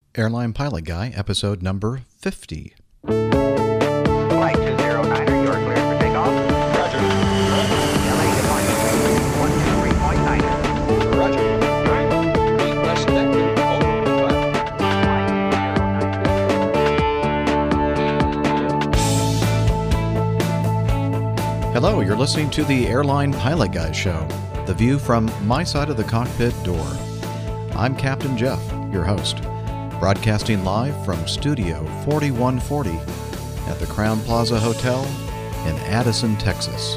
Airline Pilot Guy, episode number 50. Flight 209er, you are cleared for takeoff. Roger. LA departure 123.9er. Roger. Less than that. Hello, you're listening to the Airline Pilot Guy Show, the view from my side of the cockpit door. I'm Captain Jeff, your host, broadcasting live from Studio 4140 at the Crown Plaza Hotel in Addison, Texas.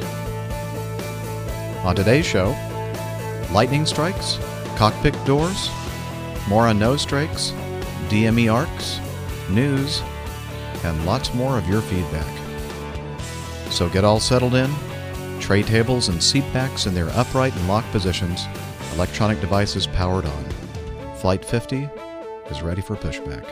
On today's show, lightning strikes, cockpit doors, more on nose strakes, DME arcs, news, and lots more of your feedback. So get all settled in, tray tables and seat backs in their upright and locked positions, electronic devices powered on. Flight 50 is ready for pushback.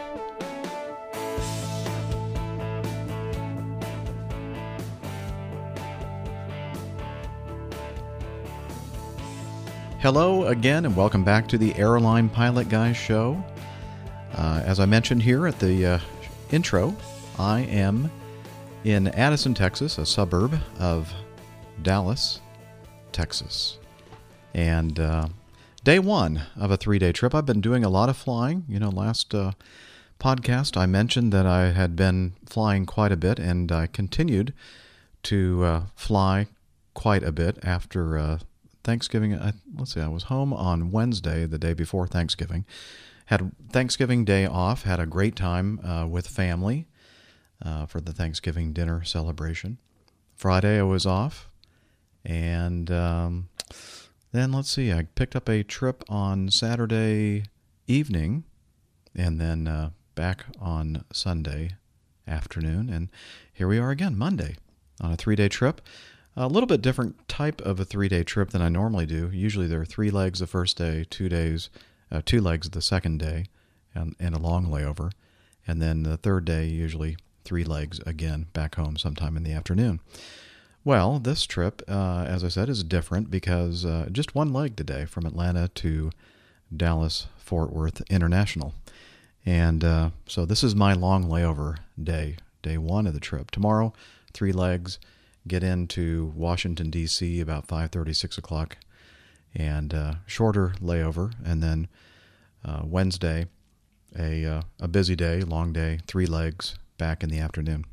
Hello again and welcome back to the Airline Pilot Guy Show. As I mentioned here at the intro, I am in Addison, Texas, a suburb of Dallas, Texas. And day one of a 3-day trip. I've been doing a lot of flying. You know, last podcast I mentioned that I had been flying quite a bit, and I continued to fly quite a bit after Thanksgiving. I was home on Wednesday, the day before Thanksgiving. Had Thanksgiving Day off, had a great time with family. For the Thanksgiving dinner celebration. Friday I was off, and then I picked up a trip on Saturday evening, and then back on Sunday afternoon, and here we are again, Monday, on a 3-day trip. A little bit different type of a 3-day trip than I normally do. Usually there are 3 legs the first day, 2 legs the second day, and a long layover, and then the third day usually 3 legs again, back home sometime in the afternoon. Well, this trip, as I said, is different because just 1 leg today from Atlanta to Dallas-Fort Worth International. And so this is my long layover day 1 of the trip. Tomorrow, 3 legs, get into Washington, D.C. about 5:30, 6 o'clock, and shorter layover. And then Wednesday, a busy day, long day, 3 legs, back in the afternoon.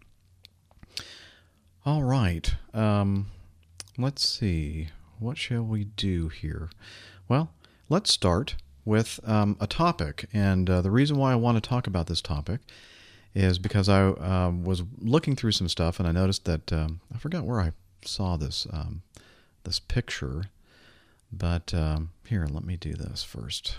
All right. Let's see. What shall we do here? Well, let's start with a topic. And the reason why I want to talk about this topic is because I was looking through some stuff and I noticed that I forgot where I saw this this picture. But here, let me do this first.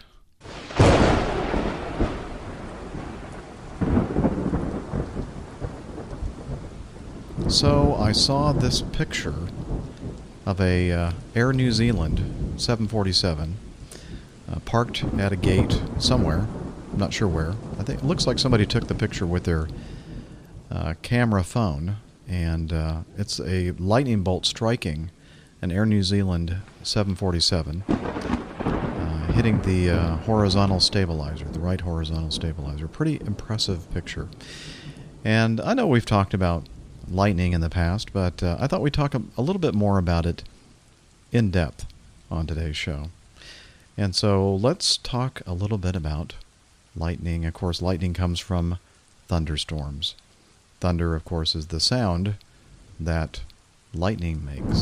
So I saw this picture of a Air New Zealand 747 parked at a gate somewhere. I'm not sure where. I think it looks like somebody took the picture with their camera phone, and it's a lightning bolt striking an Air New Zealand 747, hitting the horizontal stabilizer, the right horizontal stabilizer. Pretty impressive picture. And I know we've talked about lightning in the past, but I thought we'd talk a little bit more about it in depth on today's show. And so let's talk a little bit about lightning. Of course, lightning comes from thunderstorms. Thunder, of course, is the sound that lightning makes.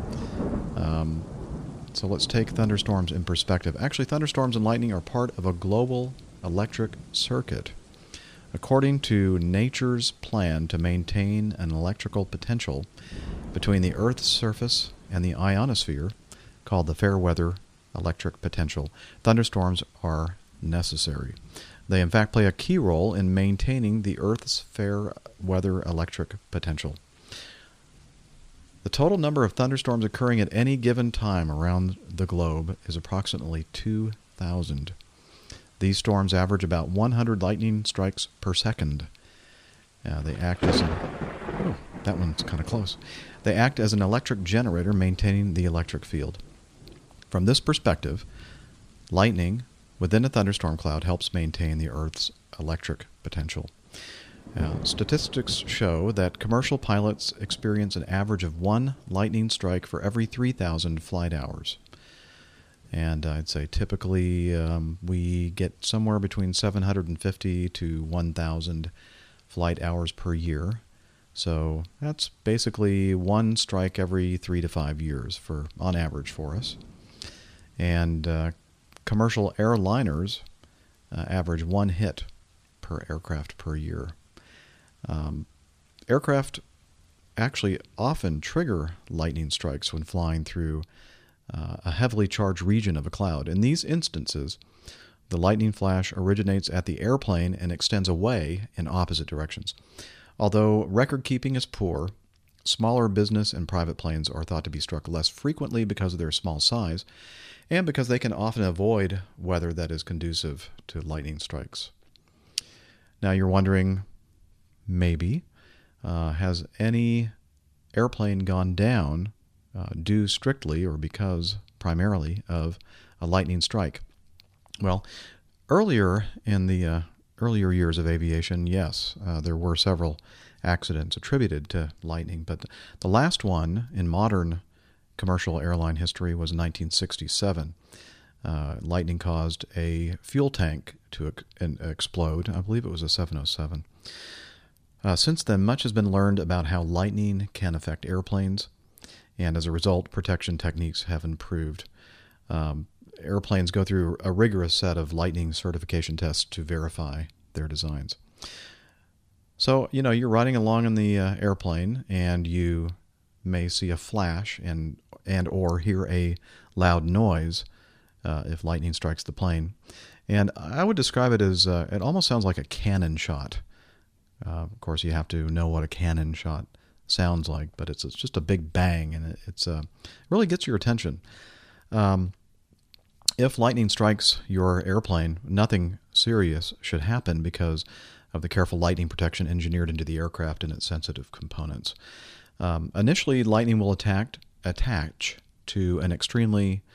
So let's take thunderstorms in perspective. Actually, thunderstorms and lightning are part of a global electric circuit. According to nature's plan to maintain an electrical potential between the Earth's surface and the ionosphere, called the Fairweather Electric Potential, thunderstorms are necessary. They, in fact, play a key role in maintaining the Earth's fair-weather electric potential. The total number of thunderstorms occurring at any given time around the globe is approximately 2,000. These storms average about 100 lightning strikes per second. They act as that one's kind of close. They act as an electric generator maintaining the electric field. From this perspective, lightning within a thunderstorm cloud helps maintain the Earth's electric potential. Statistics show that commercial pilots experience an average of one lightning strike for every 3,000 flight hours. And I'd say typically we get somewhere between 750 to 1,000 flight hours per year. So that's basically one strike every 3 to 5 years on average for us. And commercial airliners average one hit per aircraft per year. Aircraft actually often trigger lightning strikes when flying through a heavily charged region of a cloud. In these instances, the lightning flash originates at the airplane and extends away in opposite directions. Although record keeping is poor, smaller business and private planes are thought to be struck less frequently because of their small size and because they can often avoid weather that is conducive to lightning strikes. Now you're wondering, maybe, has any airplane gone down due strictly or because primarily of a lightning strike? Well, earlier in the earlier years of aviation, yes, there were several accidents attributed to lightning, but the last one in modern commercial airline history was in 1967. Lightning caused a fuel tank to explode. I believe it was a 707. Since then, much has been learned about how lightning can affect airplanes, and as a result, protection techniques have improved. Airplanes go through a rigorous set of lightning certification tests to verify their designs. So, you're riding along in the airplane, and you may see a flash and or hear a loud noise if lightning strikes the plane. And I would describe it as, it almost sounds like a cannon shot. Of course, you have to know what a cannon shot sounds like, but it's just a big bang, and it really gets your attention. If lightning strikes your airplane, nothing serious should happen because of the careful lightning protection engineered into the aircraft and its sensitive components. Initially, lightning will attach to an extremity,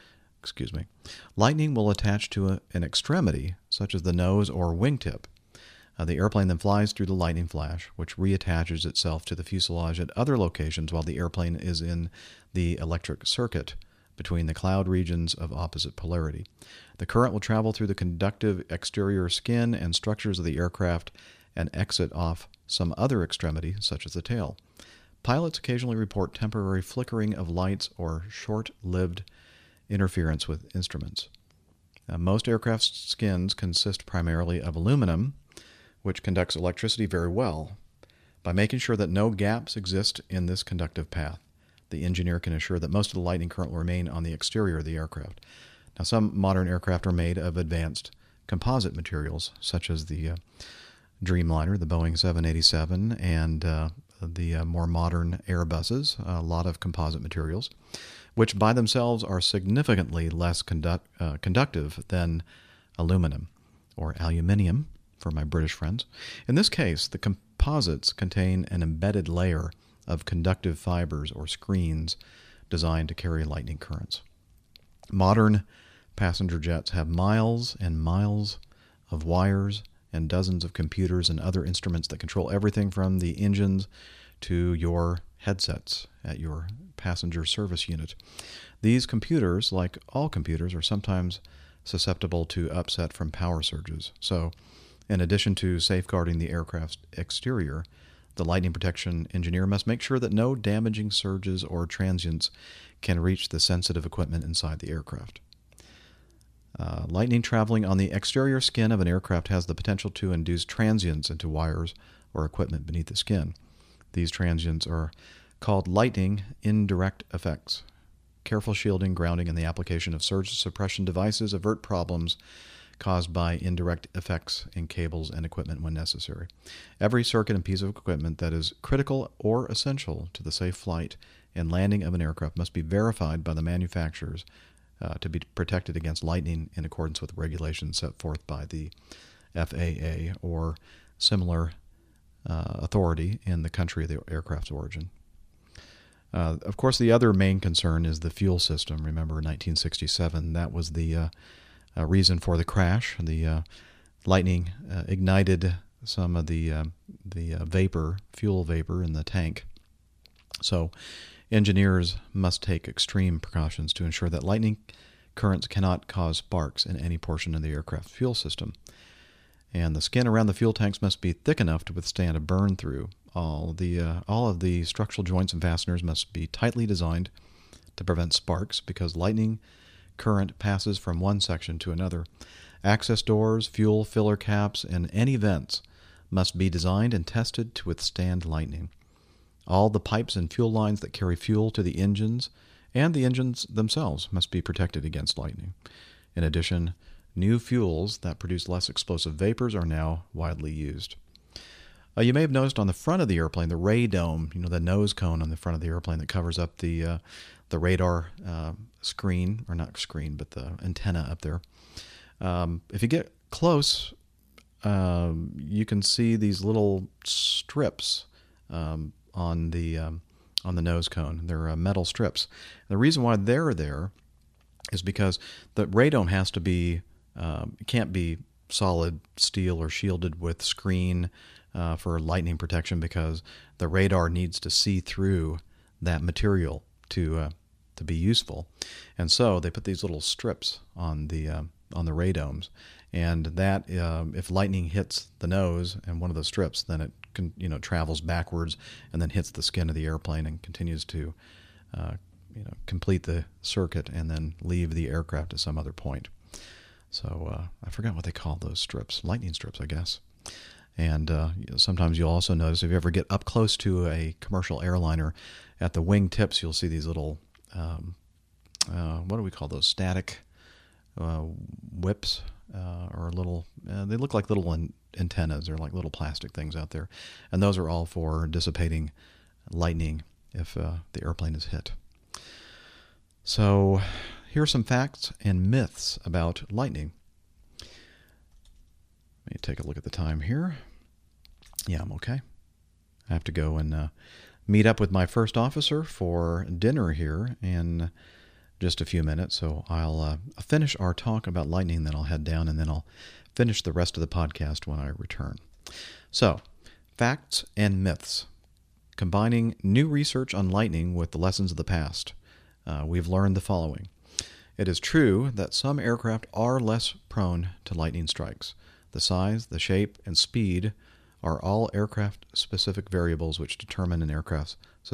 such as the nose or wingtip. The airplane then flies through the lightning flash, which reattaches itself to the fuselage at other locations while the airplane is in the electric circuit between the cloud regions of opposite polarity. The current will travel through the conductive exterior skin and structures of the aircraft and exit off some other extremity, such as the tail. Pilots occasionally report temporary flickering of lights or short-lived interference with instruments. Most aircraft skins consist primarily of aluminum, which conducts electricity very well. By making sure that no gaps exist in this conductive path, the engineer can assure that most of the lightning current will remain on the exterior of the aircraft. Now, some modern aircraft are made of advanced composite materials, such as the Dreamliner, the Boeing 787, and the more modern Airbuses, a lot of composite materials, which by themselves are significantly less conductive than aluminum, or aluminium, for my British friends. In this case, the composites contain an embedded layer of conductive fibers or screens designed to carry lightning currents. Modern passenger jets have miles and miles of wires and dozens of computers and other instruments that control everything from the engines to your headsets at your passenger service unit. These computers, like all computers, are sometimes susceptible to upset from power surges. So, in addition to safeguarding the aircraft's exterior, the lightning protection engineer must make sure that no damaging surges or transients can reach the sensitive equipment inside the aircraft. Lightning traveling on the exterior skin of an aircraft has the potential to induce transients into wires or equipment beneath the skin. These transients are called lightning indirect effects. Careful shielding, grounding, and the application of surge suppression devices avert problems caused by indirect effects in cables and equipment when necessary. Every circuit and piece of equipment that is critical or essential to the safe flight and landing of an aircraft must be verified by the manufacturers to be protected against lightning in accordance with regulations set forth by the FAA or similar authority in the country of the aircraft's origin. Of course, the other main concern is the fuel system. Remember, in 1967, that was the reason for the crash. The lightning ignited some of the fuel vapor in the tank. So engineers must take extreme precautions to ensure that lightning currents cannot cause sparks in any portion of the aircraft fuel system. And the skin around the fuel tanks must be thick enough to withstand a burn through. All of the structural joints and fasteners must be tightly designed to prevent sparks because lightning current passes from one section to another. Access doors, fuel filler caps, and any vents must be designed and tested to withstand lightning. All the pipes and fuel lines that carry fuel to the engines and the engines themselves must be protected against lightning. In addition, new fuels that produce less explosive vapors are now widely used. You may have noticed on the front of the airplane, the radome, the nose cone on the front of the airplane that covers up the radar screen, or not screen, but the antenna up there. If you get close, you can see these little strips on the nose cone. They're metal strips. And the reason why they're there is because the radome has to be can't be solid steel or shielded with screen for lightning protection, because the radar needs to see through that material to be useful. And so they put these little strips on the radomes, and that if lightning hits the nose and one of those strips, then it travels backwards and then hits the skin of the airplane and continues to complete the circuit and then leave the aircraft at some other point. So I forgot what they call those strips. Lightning strips, I guess. And sometimes you'll also notice, if you ever get up close to a commercial airliner, at the wing tips you'll see these little, what do we call those? Static whips, or little, they look like little antennas. They're like little plastic things out there. And those are all for dissipating lightning if the airplane is hit. So here are some facts and myths about lightning. Let me take a look at the time here. Yeah, I'm okay. I have to go and meet up with my first officer for dinner here in just a few minutes. So I'll finish our talk about lightning, then I'll head down, and then I'll finish the rest of the podcast when I return. So, facts and myths. Combining new research on lightning with the lessons of the past, we've learned the following. It is true that some aircraft are less prone to lightning strikes. The size, the shape, and speed are all aircraft-specific variables which determine an aircraft's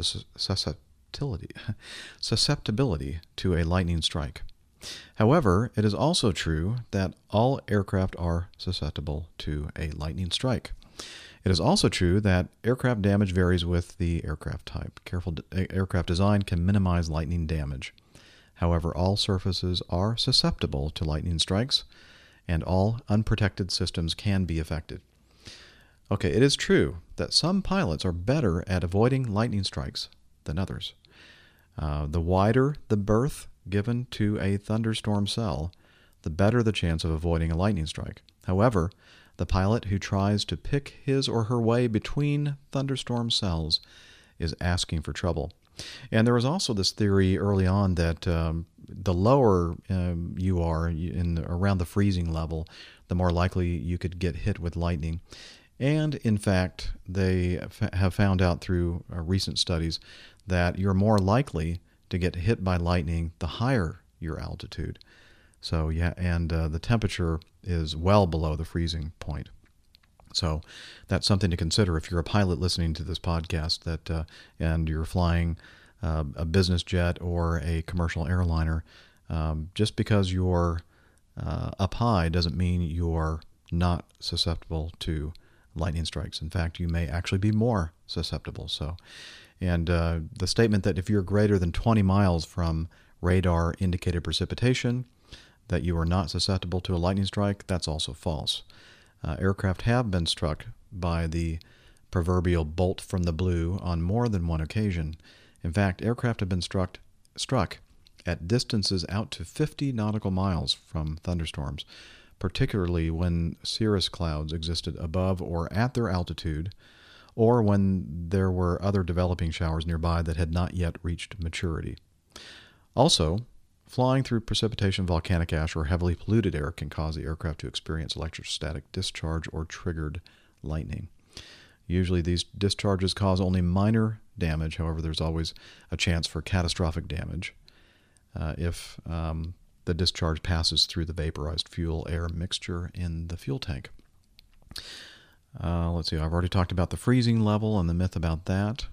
susceptibility to a lightning strike. However, it is also true that all aircraft are susceptible to a lightning strike. It is also true that aircraft damage varies with the aircraft type. Careful aircraft design can minimize lightning damage. However, all surfaces are susceptible to lightning strikes, and all unprotected systems can be affected. Okay, it is true that some pilots are better at avoiding lightning strikes than others. The wider the berth given to a thunderstorm cell, the better the chance of avoiding a lightning strike. However, the pilot who tries to pick his or her way between thunderstorm cells is asking for trouble. And there was also this theory early on that the lower you are around the freezing level, the more likely you could get hit with lightning. And in fact, they have found out through recent studies that you're more likely to get hit by lightning the higher your altitude. So yeah, and the temperature is well below the freezing point. So that's something to consider if you're a pilot listening to this podcast, that and you're flying a business jet or a commercial airliner. Just because you're up high doesn't mean you're not susceptible to lightning strikes. In fact, you may actually be more susceptible. So, and the statement that if you're greater than 20 miles from radar indicated precipitation, that you are not susceptible to a lightning strike, that's also false. Aircraft have been struck by the proverbial bolt from the blue on more than one occasion. In fact, aircraft have been struck at distances out to 50 nautical miles from thunderstorms, particularly when cirrus clouds existed above or at their altitude, or when there were other developing showers nearby that had not yet reached maturity. Also, flying through precipitation, volcanic ash, or heavily polluted air can cause the aircraft to experience electrostatic discharge or triggered lightning. Usually these discharges cause only minor damage. However, there's always a chance for catastrophic damage if the discharge passes through the vaporized fuel-air mixture in the fuel tank. Let's see, I've already talked about the freezing level and the myth about that.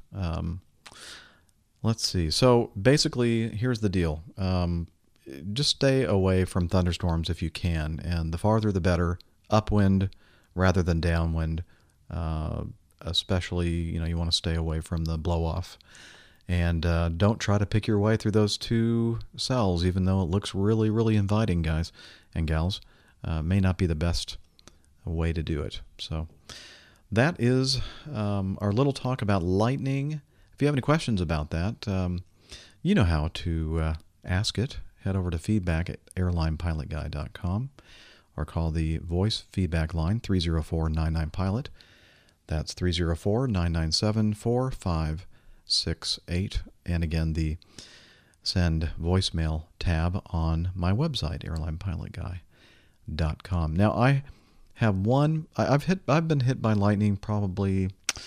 Let's see. So basically, here's the deal. Just stay away from thunderstorms if you can, and the farther the better, upwind rather than downwind. Especially, you want to stay away from the blow-off. And don't try to pick your way through those two cells, even though it looks really, really inviting, guys and gals. May not be the best way to do it. So that is our little talk about lightning. If you have any questions about that, you know how to ask it. Head over to feedback@airlinepilotguy.com or call the voice feedback line 304-99-PILOT. That's 304-997-4568. And again, the send voicemail tab on my website, airlinepilotguy.com. Now, I have I've been hit by lightning probably,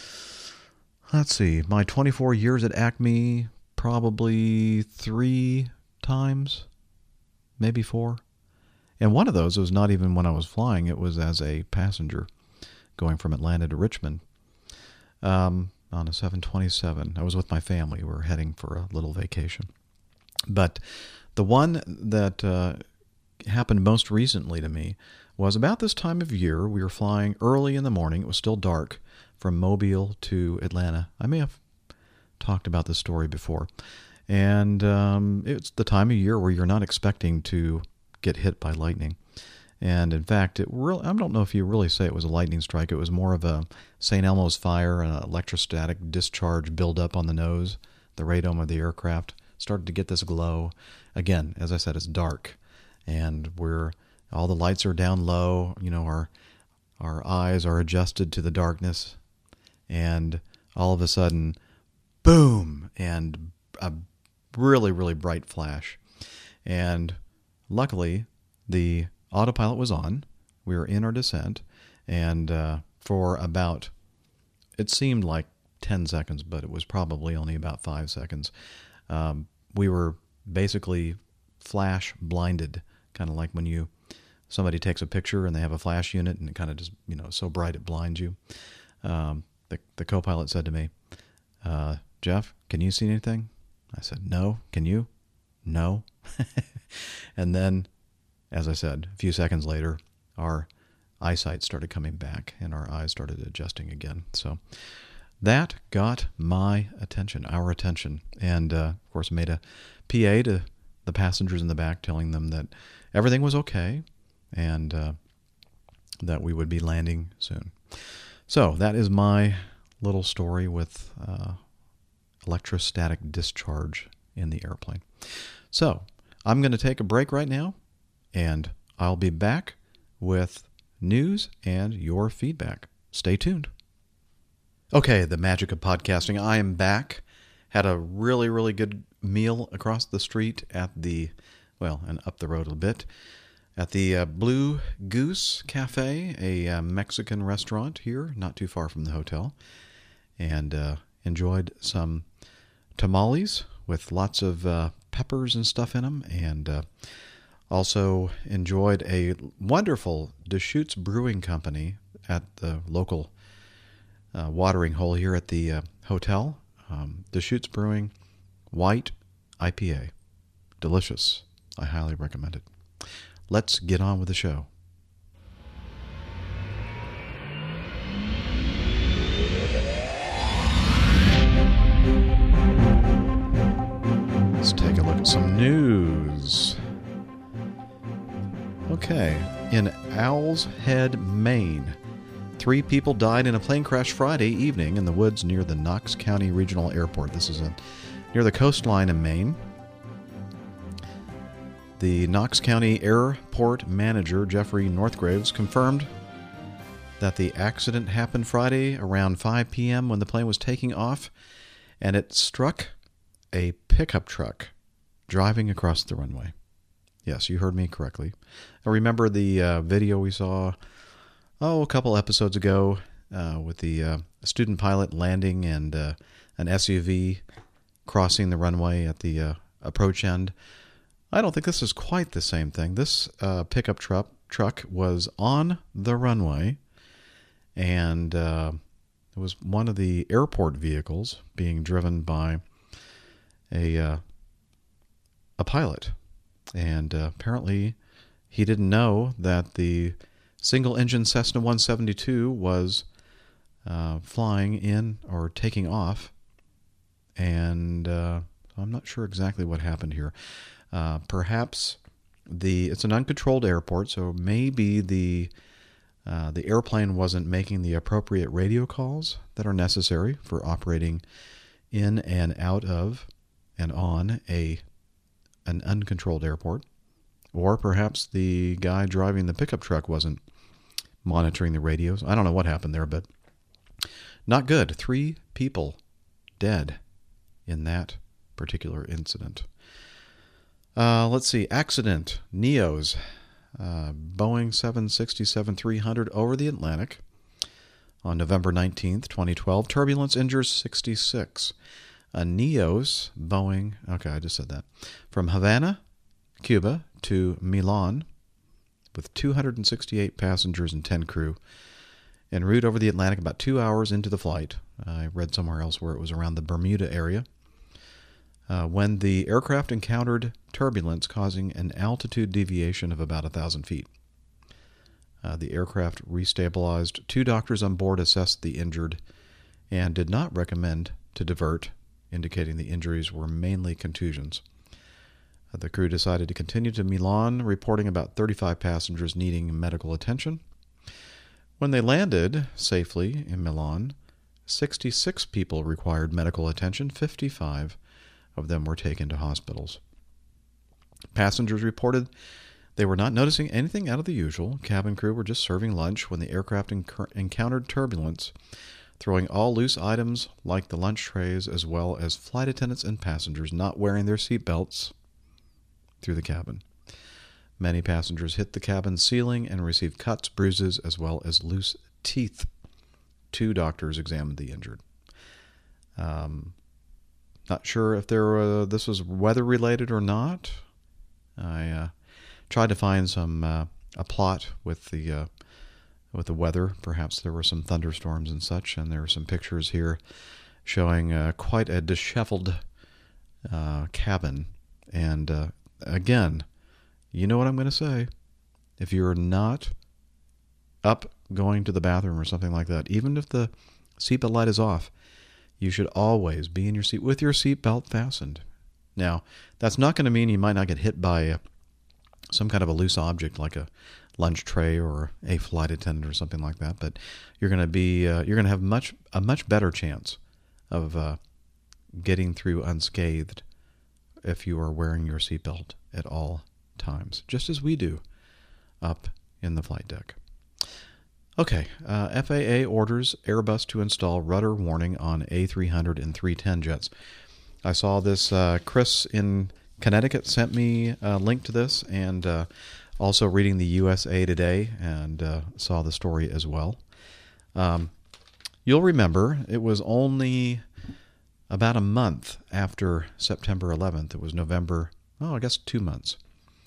let's see, my 24 years at Acme, probably 3 times, maybe 4. And one of those was not even when I was flying. It was as a passenger going from Atlanta to Richmond on a 727. I was with my family. We were heading for a little vacation. But the one that happened most recently to me was about this time of year. We were flying early in the morning. It was still dark from Mobile to Atlanta. I may have talked about this story before. And it's the time of year where you're not expecting to get hit by lightning. And in fact, I don't know if you really say it was a lightning strike. It was more of a St. Elmo's fire, an electrostatic discharge buildup on the nose. The radome of the aircraft started to get this glow. Again, as I said, it's dark. And all the lights are down low. Our eyes are adjusted to the darkness. And all of a sudden, boom, and a really, really bright flash. And luckily, the autopilot was on. We were in our descent, and for about, it seemed like 10 seconds, but it was probably only about 5 seconds. We were basically flash blinded, kind of like when somebody takes a picture and they have a flash unit and it kind of just, so bright it blinds you. The co-pilot said to me, Jeff, can you see anything? I said, no. Can you? No. And then, as I said, a few seconds later, our eyesight started coming back and our eyes started adjusting again. So that got our attention. And, of course, made a PA to the passengers in the back telling them that everything was okay and that we would be landing soon. So that is my little story with electrostatic discharge in the airplane. So I'm going to take a break right now, and I'll be back with news and your feedback. Stay tuned. Okay, the magic of podcasting. I am back. Had a really, really good meal across the street and up the road a bit, at the Blue Goose Cafe, a Mexican restaurant here, not too far from the hotel, and enjoyed some tamales with lots of peppers and stuff in them, and also enjoyed a wonderful Deschutes Brewing Company at the local watering hole here at the hotel. Deschutes Brewing White IPA. Delicious. I highly recommend it. Let's get on with the show. Let's take a look at some news. Okay, in Owl's Head, Maine, 3 people died in a plane crash Friday evening in the woods near the Knox County Regional Airport. This is near the coastline in Maine. The Knox County Airport manager, Jeffrey Northgraves, confirmed that the accident happened Friday around 5 p.m. when the plane was taking off, and it struck a pickup truck driving across the runway. Yes, you heard me correctly. I remember the video we saw, a couple episodes ago with the student pilot landing and an SUV crossing the runway at the approach end. I don't think this is quite the same thing. This pickup truck was on the runway, and it was one of the airport vehicles being driven by a pilot. And apparently he didn't know that the single-engine Cessna 172 was flying in or taking off. And I'm not sure exactly what happened here. Perhaps it's an uncontrolled airport, so maybe the airplane wasn't making the appropriate radio calls that are necessary for operating in and out of and on an uncontrolled airport. Or perhaps the guy driving the pickup truck wasn't monitoring the radios. I don't know what happened there, but not good. 3 people dead in that particular incident. Let's see. Accident. NEOs. Boeing 767-300 over the Atlantic on November 19th, 2012. Turbulence injures 66. A NEOs Boeing, okay, I just said that, from Havana, Cuba to Milan with 268 passengers and 10 crew en route over the Atlantic about 2 hours into the flight. I read somewhere else where it was around the Bermuda area. When the aircraft encountered turbulence causing an altitude deviation of about 1,000 feet. The aircraft restabilized. 2 doctors on board assessed the injured and did not recommend to divert, indicating the injuries were mainly contusions. The crew decided to continue to Milan, reporting about 35 passengers needing medical attention. When they landed safely in Milan, 66 people required medical attention. 55 of them were taken to hospitals. Passengers reported they were not noticing anything out of the usual. Cabin crew were just serving lunch when the aircraft encountered turbulence, throwing all loose items like the lunch trays, as well as flight attendants and passengers not wearing their seat belts through the cabin. Many passengers hit the cabin ceiling and received cuts, bruises, as well as loose teeth. 2 doctors examined the injured. Not sure if this was weather-related or not. I tried to find a plot with the weather. Perhaps there were some thunderstorms and such, and there are some pictures here showing quite a disheveled cabin. And again, you know what I'm going to say. If you're not up going to the bathroom or something like that, even if the seatbelt light is off, you should always be in your seat with your seatbelt fastened. Now, that's not going to mean you might not get hit by some kind of a loose object like a lunch tray or a flight attendant or something like that, but you're going to have a much better chance of getting through unscathed if you are wearing your seatbelt at all times, just as we do up in the flight deck. Okay, FAA orders Airbus to install rudder warning on A300 and 310 jets. I saw this. Chris in Connecticut sent me a link to this, and also reading the USA Today, and saw the story as well. You'll remember it was only about a month after September 11th. It was November, 2 months.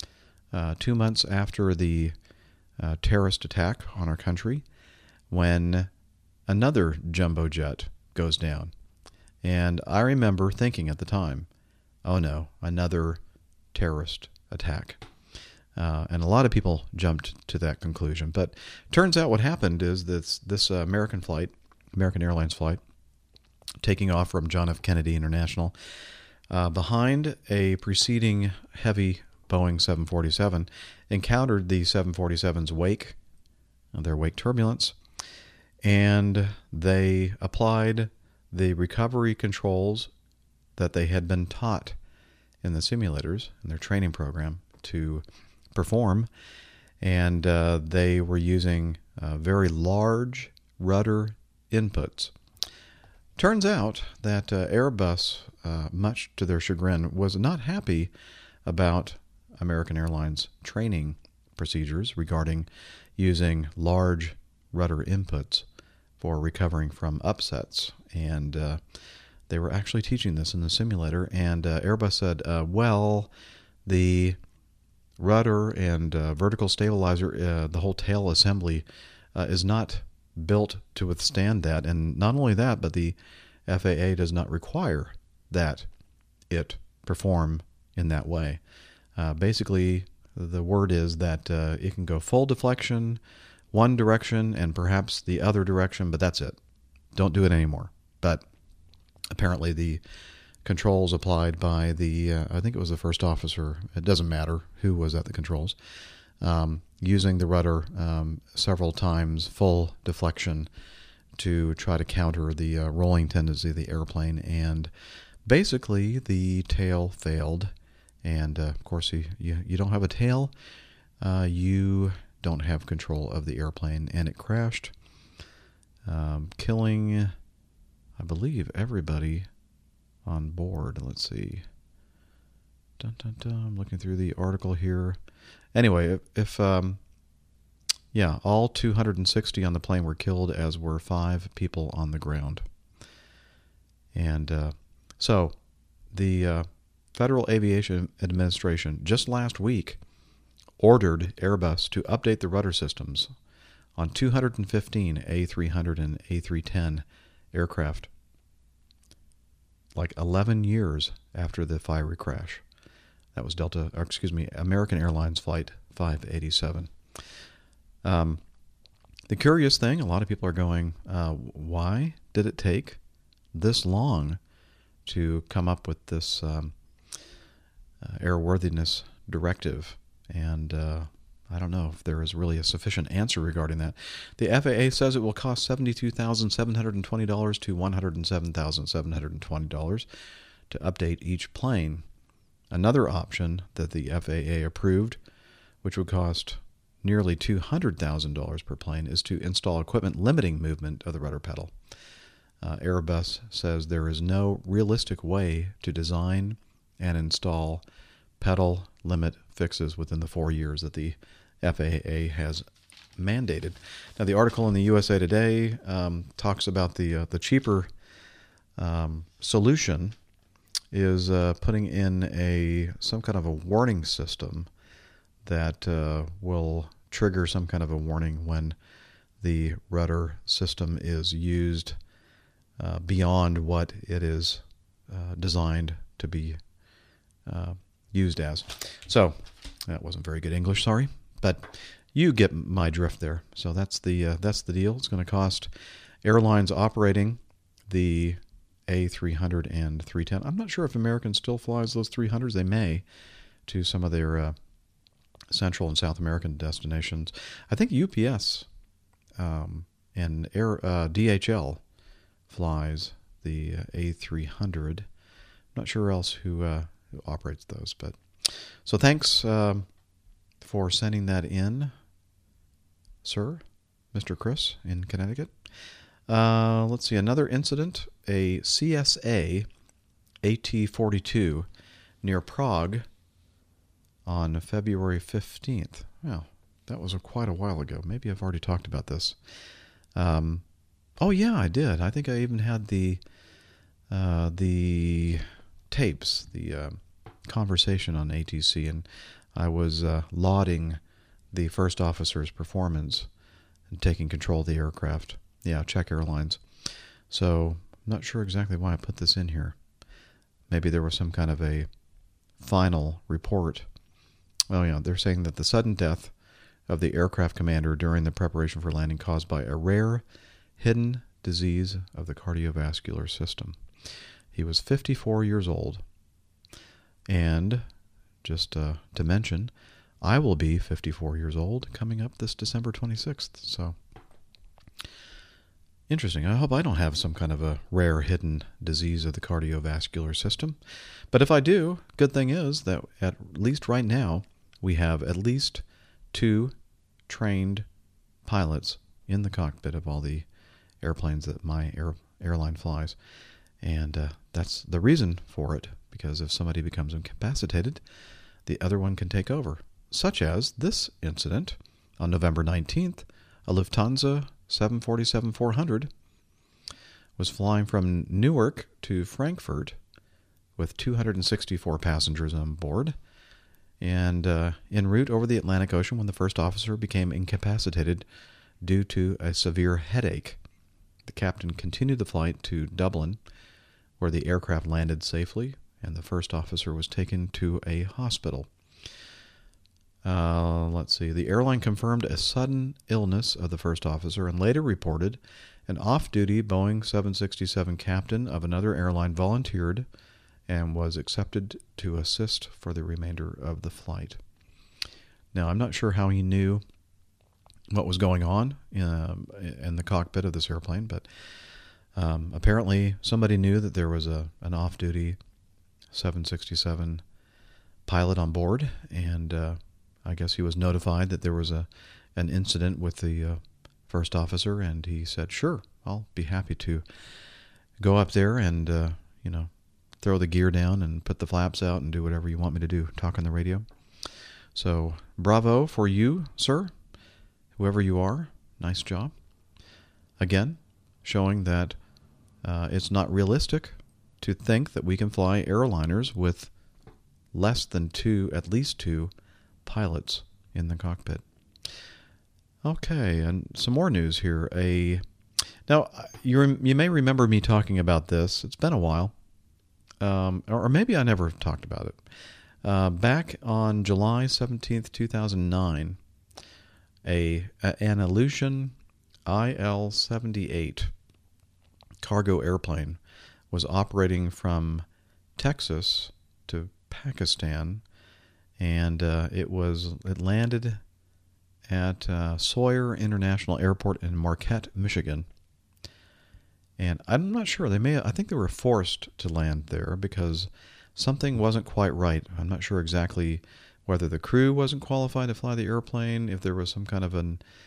2 months after the terrorist attack on our country, when another jumbo jet goes down. And I remember thinking at the time, oh no, another terrorist attack. And a lot of people jumped to that conclusion. But turns out what happened is this American Airlines flight, taking off from John F. Kennedy International, behind a preceding heavy Boeing 747, encountered the 747's wake, their wake turbulence, and they applied the recovery controls that they had been taught in the simulators in their training program to perform, and they were using very large rudder inputs Turns out that Airbus, much to their chagrin, was not happy about American Airlines training procedures regarding using large rudder inputs for recovering from upsets. And they were actually teaching this in the simulator. And Airbus said, well, the rudder and vertical stabilizer, the whole tail assembly, is not built to withstand that. And not only that, but the FAA does not require that it perform in that way. Basically, the word is that it can go full deflection, one direction, and perhaps the other direction, but that's it. Don't do it anymore. But apparently the controls applied by the, I think it was the first officer, it doesn't matter who was at the controls, using the rudder several times, full deflection, to try to counter the rolling tendency of the airplane. And basically the tail failed. And of course, you don't have a tail, you don't have control of the airplane, and it crashed, killing, I believe, everybody on board. Let's see. Dun, dun, dun. I'm looking through the article here. Anyway, if all 260 on the plane were killed, as were 5 people on the ground. And so the Federal Aviation Administration just last week ordered Airbus to update the rudder systems on 215 A300 and A310 aircraft, like 11 years after the fiery crash. That was American Airlines Flight 587. The curious thing, a lot of people are going, why did it take this long to come up with this airworthiness directive? And I don't know if there is really a sufficient answer regarding that. The FAA says it will cost $72,720 to $107,720 to update each plane. Another option that the FAA approved, which would cost nearly $200,000 per plane, is to install equipment limiting movement of the rudder pedal. Airbus says there is no realistic way to design and install pedal limit fixes within the 4 years that the FAA has mandated. Now, the article in the USA Today talks about the cheaper solution is putting in some kind of a warning system that will trigger some kind of a warning when the rudder system is used beyond what it is designed to be used as. So that wasn't very good English, sorry, but you get my drift there. So that's the deal. It's going to cost airlines operating the A300 and 310. I'm not sure if American still flies those 300s. They may, to some of their Central and South American destinations. I think UPS and DHL flies the A300. I'm not sure else who operates those, but so thanks for sending that in, sir, Mr. Chris in Connecticut. Let's see, another incident, a CSA AT-42 near Prague on February 15th. Well, that was quite a while ago. Maybe I've already talked about this. Oh yeah, I did. I think I even had the tapes, the conversation on ATC, and I was lauding the first officer's performance and taking control of the aircraft. Yeah, Czech Airlines. So I'm not sure exactly why I put this in here. Maybe there was some kind of a final report. Oh yeah, they're saying that the sudden death of the aircraft commander during the preparation for landing caused by a rare hidden disease of the cardiovascular system. He was 54 years old. And just to mention, I will be 54 years old coming up this December 26th. So interesting. I hope I don't have some kind of a rare hidden disease of the cardiovascular system. But if I do, good thing is that at least right now, we have at least 2 trained pilots in the cockpit of all the airplanes that my airline flies. And that's the reason for it, because if somebody becomes incapacitated, the other one can take over. Such as this incident on November 19th, a Lufthansa 747-400 was flying from Newark to Frankfurt with 264 passengers on board, and en route over the Atlantic Ocean when the first officer became incapacitated due to a severe headache. The captain continued the flight to Dublin, where the aircraft landed safely, and the first officer was taken to a hospital. Let's see. The airline confirmed a sudden illness of the first officer and later reported an off-duty Boeing 767 captain of another airline volunteered and was accepted to assist for the remainder of the flight. Now, I'm not sure how he knew what was going on in the cockpit of this airplane, but apparently somebody knew that there was an off-duty 767 pilot on board, and I guess he was notified that there was an incident with the first officer, and he said, "Sure, I'll be happy to go up there and throw the gear down and put the flaps out and do whatever you want me to do, talk on the radio." So, bravo for you, sir, whoever you are. Nice job. Again, showing that it's not realistic to think that we can fly airliners with less than at least two pilots in the cockpit. Okay, and some more news here. Now, you may remember me talking about this. It's been a while. Or maybe I never talked about it. Back on July 17th, 2009, an Ilyushin IL-78 cargo airplane was operating from Texas to Pakistan, and it landed at Sawyer International Airport in Marquette, Michigan. And I'm not sure. I think they were forced to land there because something wasn't quite right. I'm not sure exactly whether the crew wasn't qualified to fly the airplane, if there was some kind of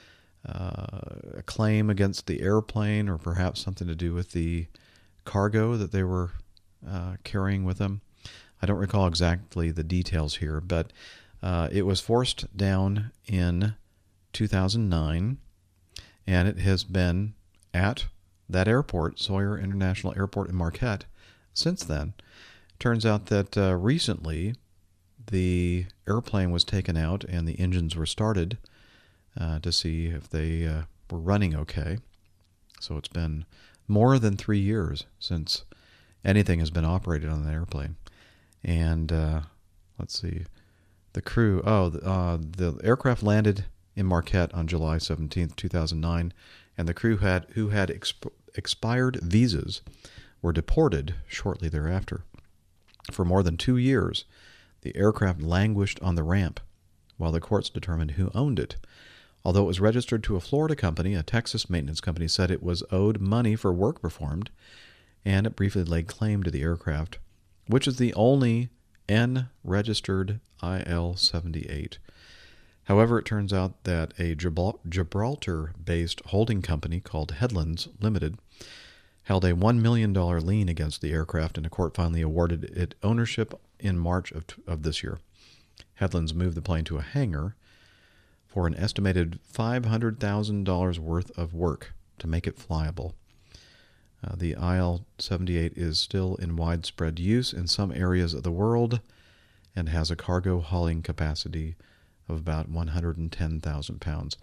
a claim against the airplane, or perhaps something to do with the cargo that they were carrying with them. I don't recall exactly the details here, but it was forced down in 2009, and it has been at that airport, Sawyer International Airport in Marquette, since then. Turns out that recently the airplane was taken out and the engines were started to see if they were running okay. So it's been more than 3 years since anything has been operated on the airplane. And let's see, the crew, the aircraft landed in Marquette on July 17th, 2009, and the crew who had expired visas were deported shortly thereafter. For more than 2 years, the aircraft languished on the ramp while the courts determined who owned it. Although it was registered to a Florida company, a Texas maintenance company said it was owed money for work performed, and it briefly laid claim to the aircraft, which is the only N-registered IL-78. However, it turns out that a Gibraltar-based holding company called Headlands Limited held a $1 million lien against the aircraft, and a court finally awarded it ownership in March of this year. Headlands moved the plane to a hangar for an estimated $500,000 worth of work to make it flyable. The IL-78 is still in widespread use in some areas of the world and has a cargo hauling capacity of about 110,000 pounds.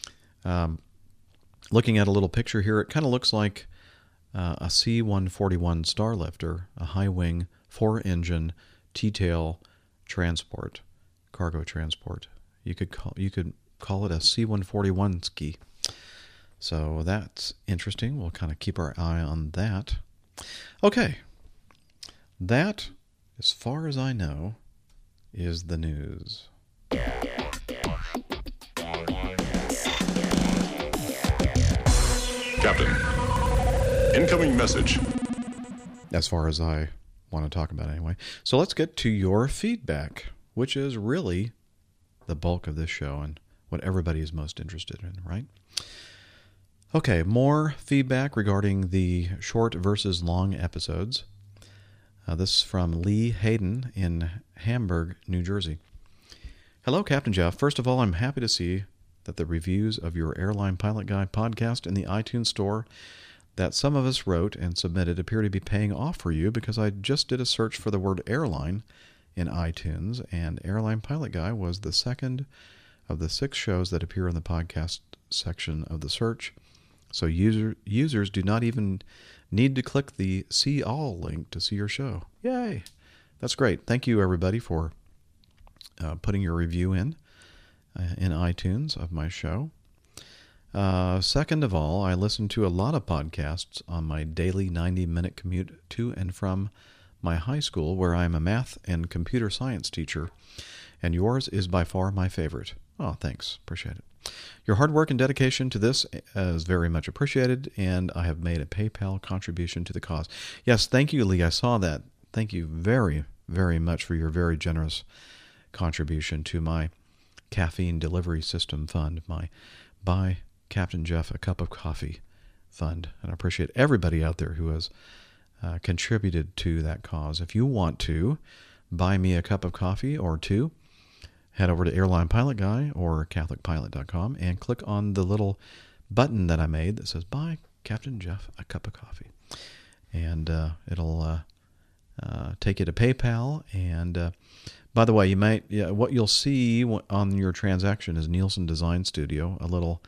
Looking at a little picture here, it kind of looks like a C-141 Starlifter, a high-wing, 4-engine, T-tail transport, cargo transport. You could call it a C-141 ski. So that's interesting. We'll kind of keep our eye on that. Okay. That, as far as I know, is the news. Captain, incoming message. As far as I want to talk about anyway. So let's get to your feedback, which is really the bulk of this show and what everybody is most interested in, right? Okay, more feedback regarding the short versus long episodes. This is from Lee Hayden in Hamburg, New Jersey. Hello, Captain Jeff. First of all, I'm happy to see that the reviews of your Airline Pilot Guy podcast in the iTunes store that some of us wrote and submitted appear to be paying off for you, because I just did a search for the word airline in iTunes, and Airline Pilot Guy was the second of the 6 shows that appear in the podcast section of the search. So users do not even need to click the See All link to see your show. Yay! That's great. Thank you, everybody, for putting your review in iTunes of my show. Second of all, I listen to a lot of podcasts on my daily 90-minute commute to and from my high school, where I am a math and computer science teacher, and yours is by far my favorite. Oh, thanks. Appreciate it. Your hard work and dedication to this is very much appreciated, and I have made a PayPal contribution to the cause. Yes, thank you, Lee. I saw that. Thank you very, very much for your very generous contribution to my caffeine delivery system fund, my Buy Captain Jeff a Cup of Coffee fund. And I appreciate everybody out there who has contributed to that cause. If you want to buy me a cup of coffee or two, head over to Airline Pilot Guy or CatholicPilot.com and click on the little button that I made that says Buy Captain Jeff a Cup of Coffee. And it'll take you to PayPal. And by the way, what you'll see on your transaction is Nielsen Design Studio, a little,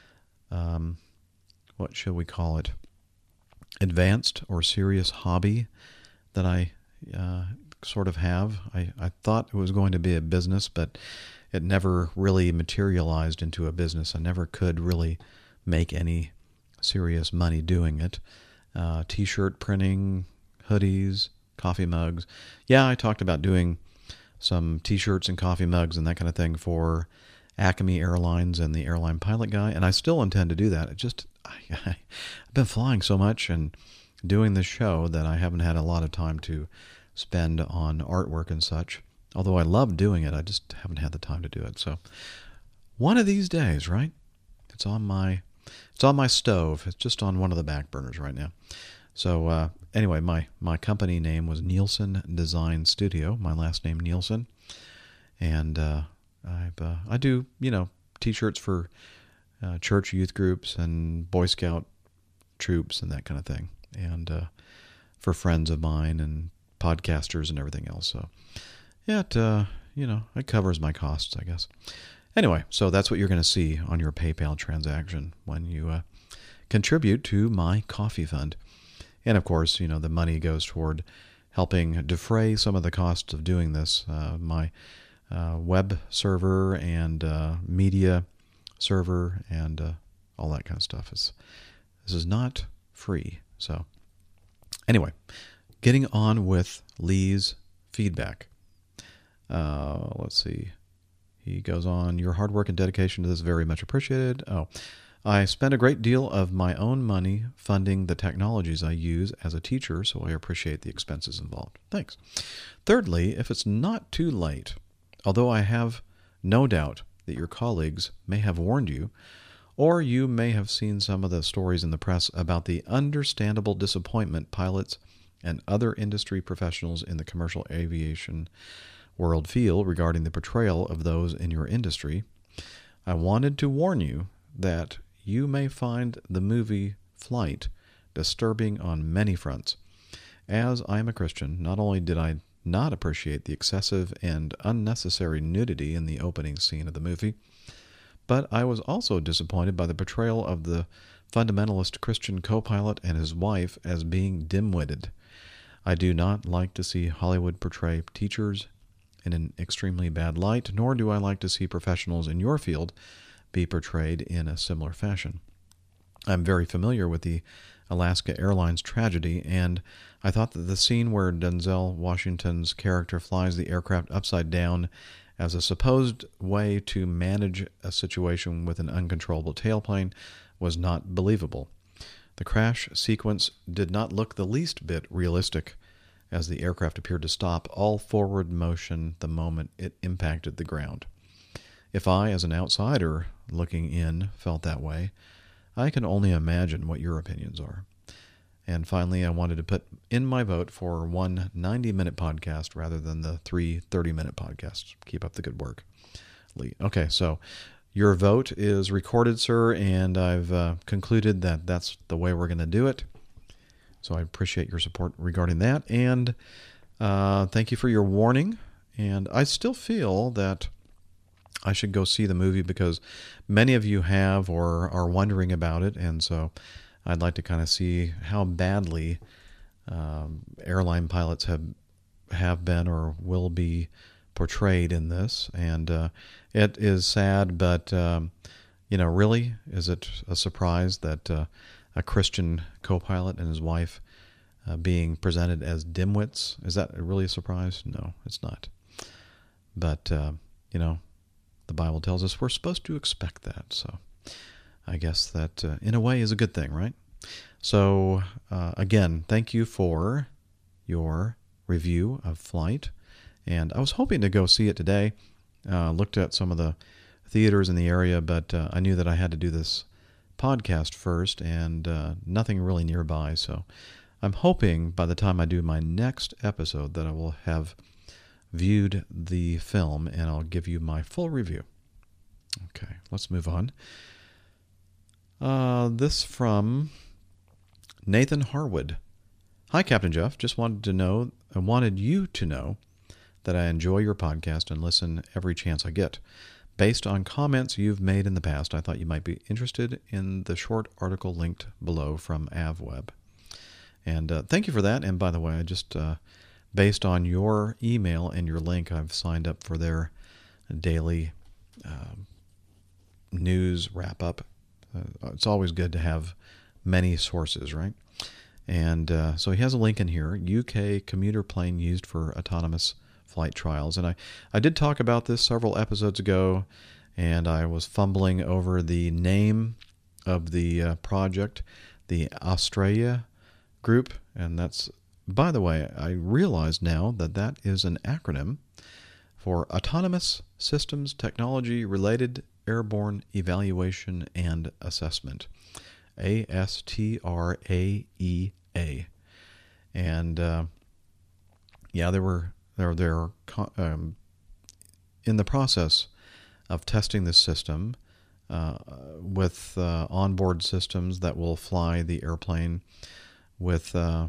what should we call it, advanced or serious hobby that I sort of have. I thought it was going to be a business, but it never really materialized into a business. I never could really make any serious money doing it. T-shirt printing, hoodies, coffee mugs. Yeah, I talked about doing some T-shirts and coffee mugs and that kind of thing for Acme Airlines and the Airline Pilot Guy, and I still intend to do that. I've been flying so much and doing this show that I haven't had a lot of time to spend on artwork and such. Although I love doing it, I just haven't had the time to do it. So one of these days, right? It's on my stove. It's just on one of the back burners right now. So anyway, my company name was Nielsen Design Studio. My last name Nielsen, and I do T-shirts for church youth groups and Boy Scout troops and that kind of thing, and for friends of mine and podcasters and everything else. So yeah, it covers my costs, I guess. Anyway, so that's what you're going to see on your PayPal transaction when you contribute to my coffee fund. And of course, the money goes toward helping defray some of the costs of doing this. My web server and media server and all that kind of stuff. This is not free. So anyway, getting on with Lee's feedback. Let's see. He goes on, your hard work and dedication to this is very much appreciated. I spend a great deal of my own money funding the technologies I use as a teacher, so I appreciate the expenses involved. Thanks. Thirdly, if it's not too late, although I have no doubt that your colleagues may have warned you, or you may have seen some of the stories in the press about the understandable disappointment pilots and other industry professionals in the commercial aviation world feel regarding the portrayal of those in your industry, I wanted to warn you that you may find the movie Flight disturbing on many fronts. As I am a Christian, not only did I not appreciate the excessive and unnecessary nudity in the opening scene of the movie, but I was also disappointed by the portrayal of the fundamentalist Christian co-pilot and his wife as being dim-witted. I do not like to see Hollywood portray teachers in an extremely bad light, nor do I like to see professionals in your field be portrayed in a similar fashion. I'm very familiar with the Alaska Airlines tragedy, and I thought that the scene where Denzel Washington's character flies the aircraft upside down as a supposed way to manage a situation with an uncontrollable tailplane was not believable. The crash sequence did not look the least bit realistic, as the aircraft appeared to stop all forward motion the moment it impacted the ground. If I, as an outsider looking in, felt that way, I can only imagine what your opinions are. And finally, I wanted to put in my vote for one 90-minute podcast rather than the 3 30-minute podcasts. Keep up the good work, Lee. Okay, so your vote is recorded, sir, and I've concluded that that's the way we're going to do it. So I appreciate your support regarding that, and thank you for your warning. And I still feel that I should go see the movie because many of you have or are wondering about it, and so I'd like to kind of see how badly airline pilots have been or will be portrayed in this. And it is sad, but really, is it a surprise that a Christian co-pilot and his wife being presented as dimwits? Is that really a surprise? No, it's not. But the Bible tells us we're supposed to expect that. So I guess that in a way is a good thing, right? So again, thank you for your review of Flight. And I was hoping to go see it today. Looked at some of the theaters in the area, but I knew that I had to do this podcast first, and nothing really nearby. So I'm hoping by the time I do my next episode that I will have viewed the film, and I'll give you my full review. Okay, let's move on. This from Nathan Harwood. Hi, Captain Jeff. Just wanted you to know that I enjoy your podcast and listen every chance I get. Based on comments you've made in the past, I thought you might be interested in the short article linked below from AvWeb. And thank you for that. And by the way, I just, based on your email and your link, I've signed up for their daily news wrap-up. It's always good to have many sources, right? And so he has a link in here, UK commuter plane used for autonomous flight trials. And I did talk about this several episodes ago, and I was fumbling over the name of the project, the Australia Group. And that's, by the way, I realize now that that is an acronym for Autonomous Systems Technology Related Airborne Evaluation and Assessment, ASTRAEA. And they're in the process of testing this system with onboard systems that will fly the airplane without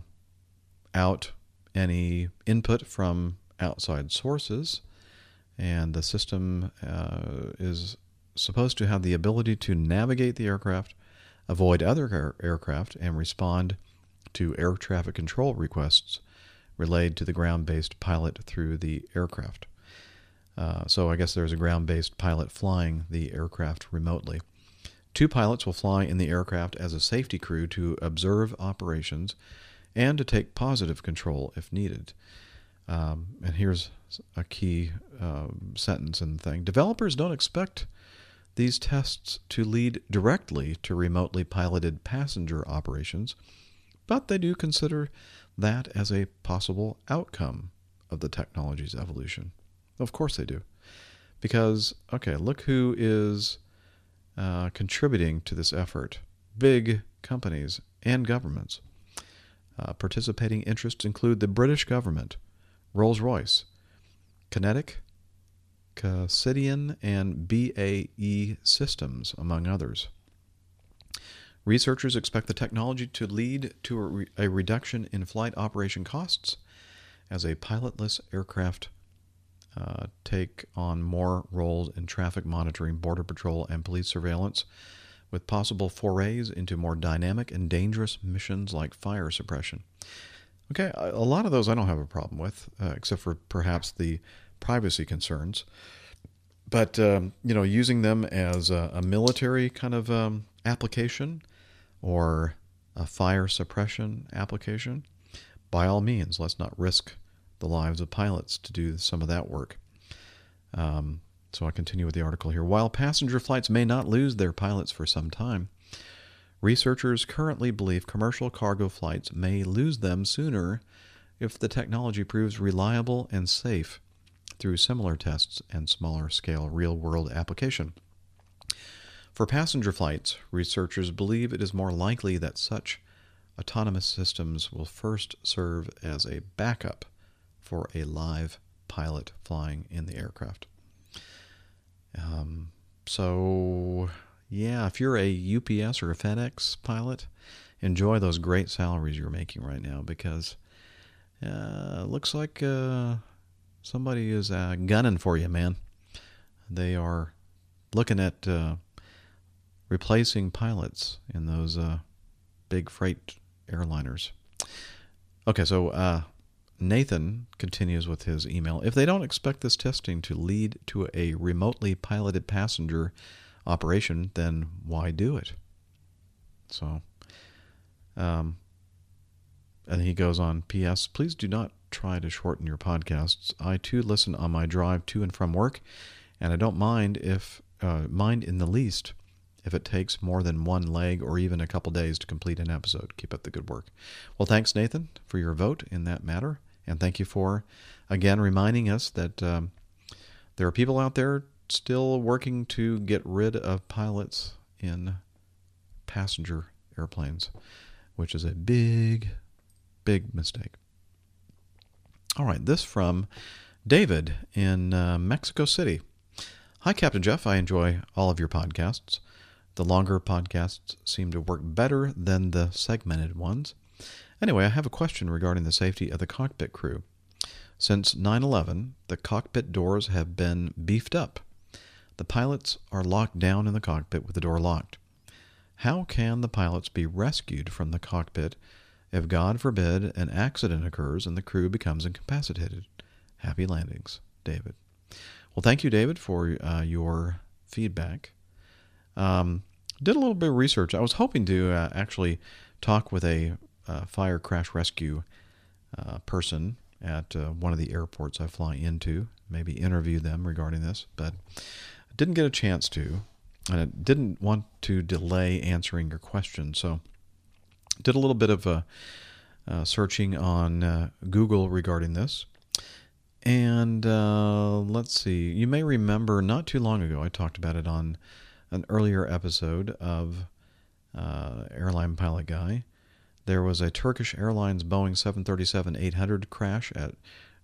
any input from outside sources. And the system is supposed to have the ability to navigate the aircraft, avoid other aircraft, and respond to air traffic control requests relayed to the ground-based pilot through the aircraft. So I guess there's a ground-based pilot flying the aircraft remotely. 2 pilots will fly in the aircraft as a safety crew to observe operations and to take positive control if needed. And here's a key sentence in the thing. Developers don't expect these tests to lead directly to remotely piloted passenger operations, but they do consider that as a possible outcome of the technology's evolution. Of course they do. Because, okay, look who is contributing to this effort. Big companies and governments. Participating interests include the British government, Rolls-Royce, Kinetic, Cassidian, and BAE Systems, among others. Researchers expect the technology to lead to a reduction in flight operation costs as a pilotless aircraft take on more roles in traffic monitoring, border patrol, and police surveillance, with possible forays into more dynamic and dangerous missions like fire suppression. Okay, a lot of those I don't have a problem with, except for perhaps the privacy concerns. But, using them as a military kind of application or a fire suppression application, by all means, let's not risk the lives of pilots to do some of that work. So I continue with the article here. While passenger flights may not lose their pilots for some time, researchers currently believe commercial cargo flights may lose them sooner if the technology proves reliable and safe through similar tests and smaller-scale real-world application. For passenger flights, researchers believe it is more likely that such autonomous systems will first serve as a backup for a live pilot flying in the aircraft. So, yeah, if you're a UPS or a FedEx pilot, enjoy those great salaries you're making right now, because it looks like somebody is gunning for you, man. They are looking at replacing pilots in those big freight airliners. Okay, so Nathan continues with his email. If they don't expect this testing to lead to a remotely piloted passenger operation, then why do it? So, and he goes on, P.S. Please do not try to shorten your podcasts. I too listen on my drive to and from work, and I don't mind in the least if it takes more than one leg or even a couple days to complete an episode. Keep up the good work. Well, thanks, Nathan, for your vote in that matter. And thank you for, again, reminding us that there are people out there still working to get rid of pilots in passenger airplanes, which is a big, big mistake. All right, this from David in Mexico City. Hi, Captain Jeff. I enjoy all of your podcasts. The longer podcasts seem to work better than the segmented ones. Anyway, I have a question regarding the safety of the cockpit crew. Since 9/11, the cockpit doors have been beefed up. The pilots are locked down in the cockpit with the door locked. How can the pilots be rescued from the cockpit if, God forbid, an accident occurs and the crew becomes incapacitated? Happy landings, David. Well, thank you, David, for your feedback. Did a little bit of research. I was hoping to actually talk with a fire crash rescue person at one of the airports I fly into, maybe interview them regarding this, but I didn't get a chance to, and I didn't want to delay answering your question, so did a little bit of searching on Google regarding this. And let's see, you may remember not too long ago I talked about it on an earlier episode of Airline Pilot Guy. There was a Turkish Airlines Boeing 737-800 crash at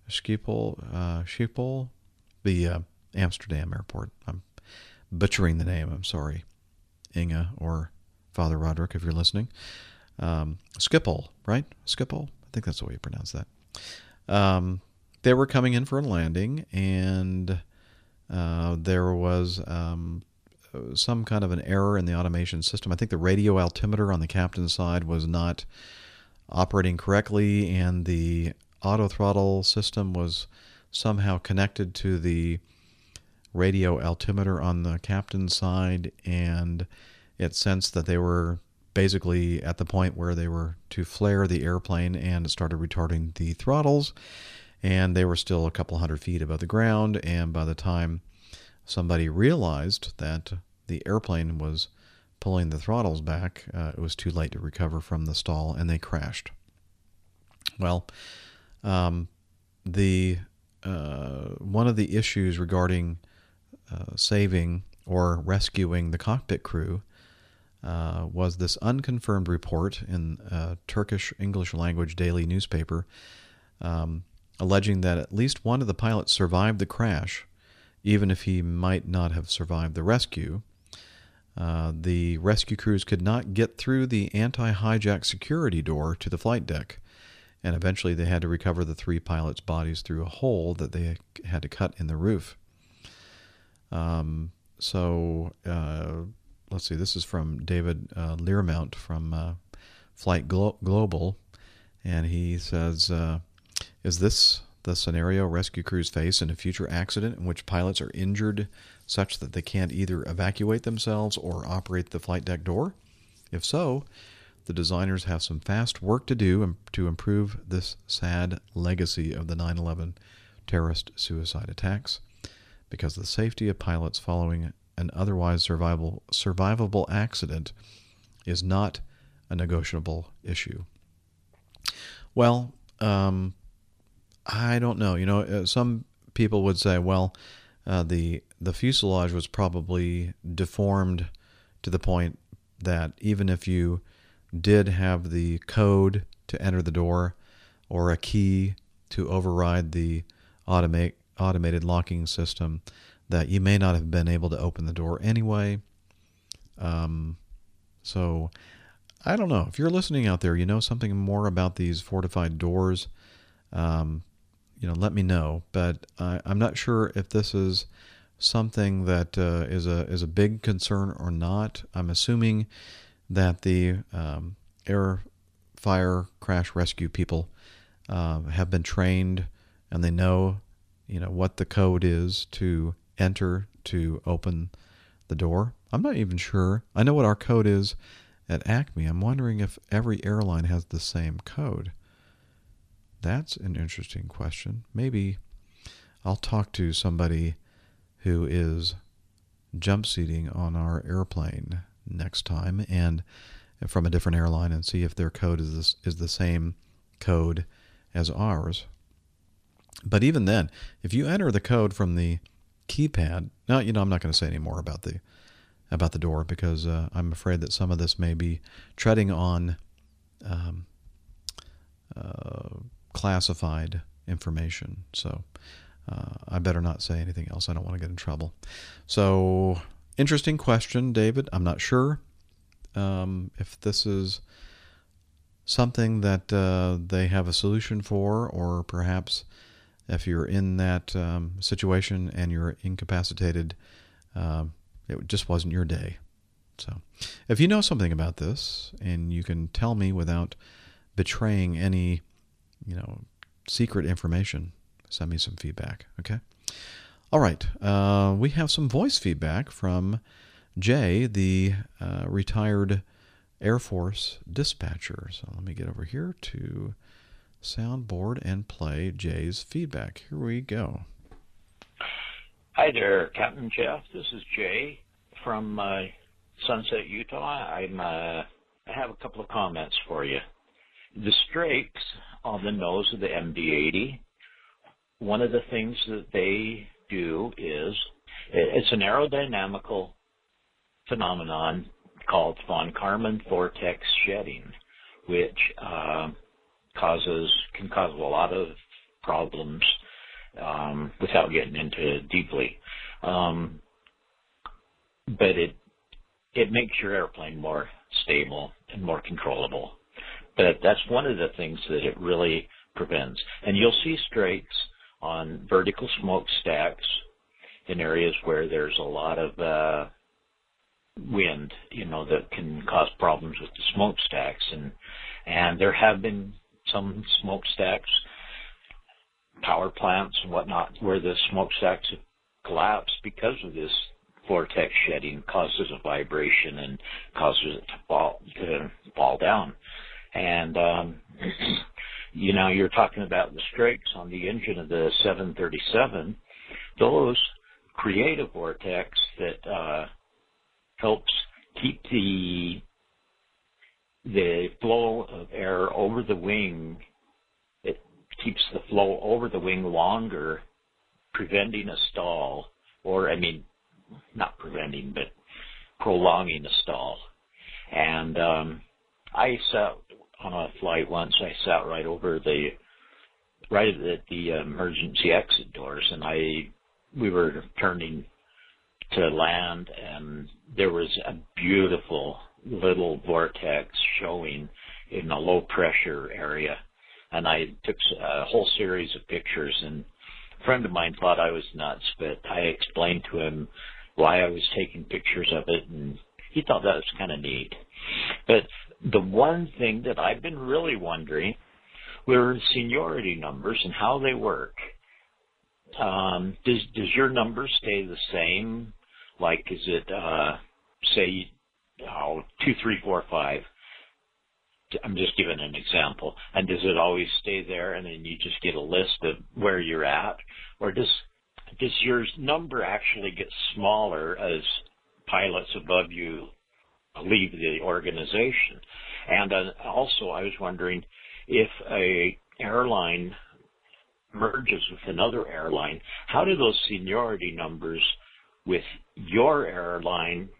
Schiphol, the Amsterdam airport. I'm butchering the name, I'm sorry. Inge or Father Roderick, if you're listening. Schiphol, right? Schiphol? I think that's the way you pronounce that. They were coming in for a landing, and there was some kind of an error in the automation system. I think the radio altimeter on the captain's side was not operating correctly, and the auto throttle system was somehow connected to the radio altimeter on the captain's side, and it sensed that they were basically at the point where they were to flare the airplane, and it started retarding the throttles, and they were still a couple hundred feet above the ground, and by the time somebody realized that the airplane was pulling the throttles back, it was too late to recover from the stall, and they crashed. Well, one of the issues regarding saving or rescuing the cockpit crew was this unconfirmed report in a Turkish English language daily newspaper alleging that at least one of the pilots survived the crash, even if he might not have survived the rescue. The rescue crews could not get through the anti-hijack security door to the flight deck, and eventually they had to recover the 3 pilots' bodies through a hole that they had to cut in the roof. Let's see, this is from David Learmount from Flight Global, and he says, is this the scenario rescue crews face in a future accident in which pilots are injured such that they can't either evacuate themselves or operate the flight deck door? If so, the designers have some fast work to do to improve this sad legacy of the 9/11 terrorist suicide attacks, because the safety of pilots following an otherwise survivable accident is not a negotiable issue. Well, I don't know. Some people would say, well, the fuselage was probably deformed to the point that even if you did have the code to enter the door or a key to override the automated locking system, that you may not have been able to open the door anyway. So I don't know. If you're listening out there, you know something more about these fortified doors, let me know. But I'm not sure if this is something that is a big concern or not. I'm assuming that the air, fire, crash rescue people have been trained, and they know, what the code is to enter to open the door. I'm not even sure. I know what our code is at Acme. I'm wondering if every airline has the same code. That's an interesting question. Maybe I'll talk to somebody who is jump seating on our airplane next time, and from a different airline, and see if their code is the same code as ours. But even then, if you enter the code from the keypad, now I'm not going to say any more about the door, because I'm afraid that some of this may be treading on classified information. So I better not say anything else. I don't want to get in trouble. So, interesting question, David. I'm not sure if this is something that they have a solution for, or perhaps if you're in that situation and you're incapacitated, it just wasn't your day. So if you know something about this and you can tell me without betraying any, secret information, send me some feedback, okay? All right. We have some voice feedback from Jay, the retired Air Force dispatcher. So let me get over here to soundboard and play Jay's feedback. Here we go. Hi there, Captain Jeff. This is Jay from Sunset, Utah. I have a couple of comments for you. The strakes on the nose of the MD-80, one of the things that they do is, it's an aerodynamical phenomenon called von Karman vortex shedding, which can cause a lot of problems without getting into it deeply. But it makes your airplane more stable and more controllable. But that's one of the things that it really prevents. And you'll see strakes on vertical smokestacks in areas where there's a lot of wind, that can cause problems with the smokestacks. And there have been some smokestacks, power plants and whatnot, where the smokestacks have collapsed because of this vortex shedding, causes a vibration and causes it to fall down. And you're talking about the strakes on the engine of the 737. Those create a vortex that helps keep the flow of air over the wing. It keeps the flow over the wing longer, preventing a stall, not preventing, but prolonging a stall. And I sat on a flight once. I sat right at the emergency exit doors, and we were turning to land, and there was a beautiful little vortex showing in a low pressure area. And I took a whole series of pictures, and a friend of mine thought I was nuts, but I explained to him why I was taking pictures of it, and he thought that was kind of neat. But the one thing that I've been really wondering were seniority numbers and how they work. Does your number stay the same? Like, is it, say, 2, 3, 4, 5? I'm just giving an example. And does it always stay there, and then you just get a list of where you're at? Or does your number actually get smaller as pilots above you leave the organization? And also, I was wondering if a airline merges with another airline, how do those seniority numbers with your airline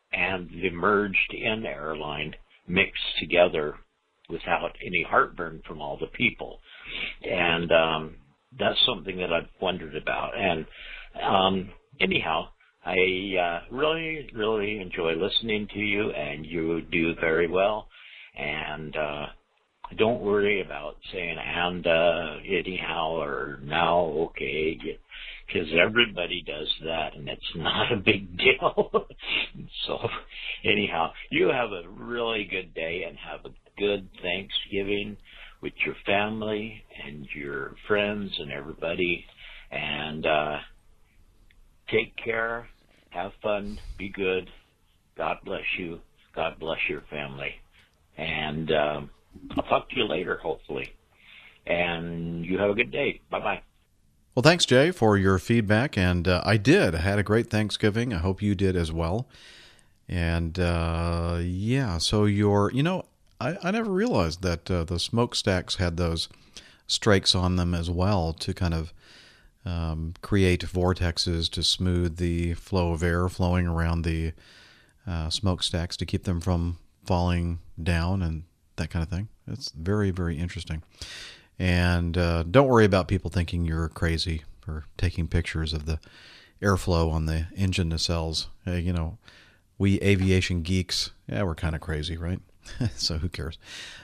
and the merged-in airline mixed together without any heartburn from all the people. And that's something that I've wondered about. And anyhow, I really, really enjoy listening to you, and you do very well. And don't worry about saying and anyhow or now, okay, because everybody does that, and it's not a big deal. So anyhow, you have a really good day and have a good Thanksgiving with your family and your friends and everybody. And take care, have fun, be good. God bless you. God bless your family. And I'll talk to you later, hopefully. And you have a good day. Bye-bye. Well, thanks, Jay, for your feedback. And I had a great Thanksgiving. I hope you did as well. And so I never realized that the smokestacks had those strakes on them as well to kind of create vortexes to smooth the flow of air flowing around the smokestacks to keep them from falling down and that kind of thing. It's very, very interesting. And don't worry about people thinking you're crazy for taking pictures of the airflow on the engine nacelles. We aviation geeks, we're kind of crazy, right? So who cares?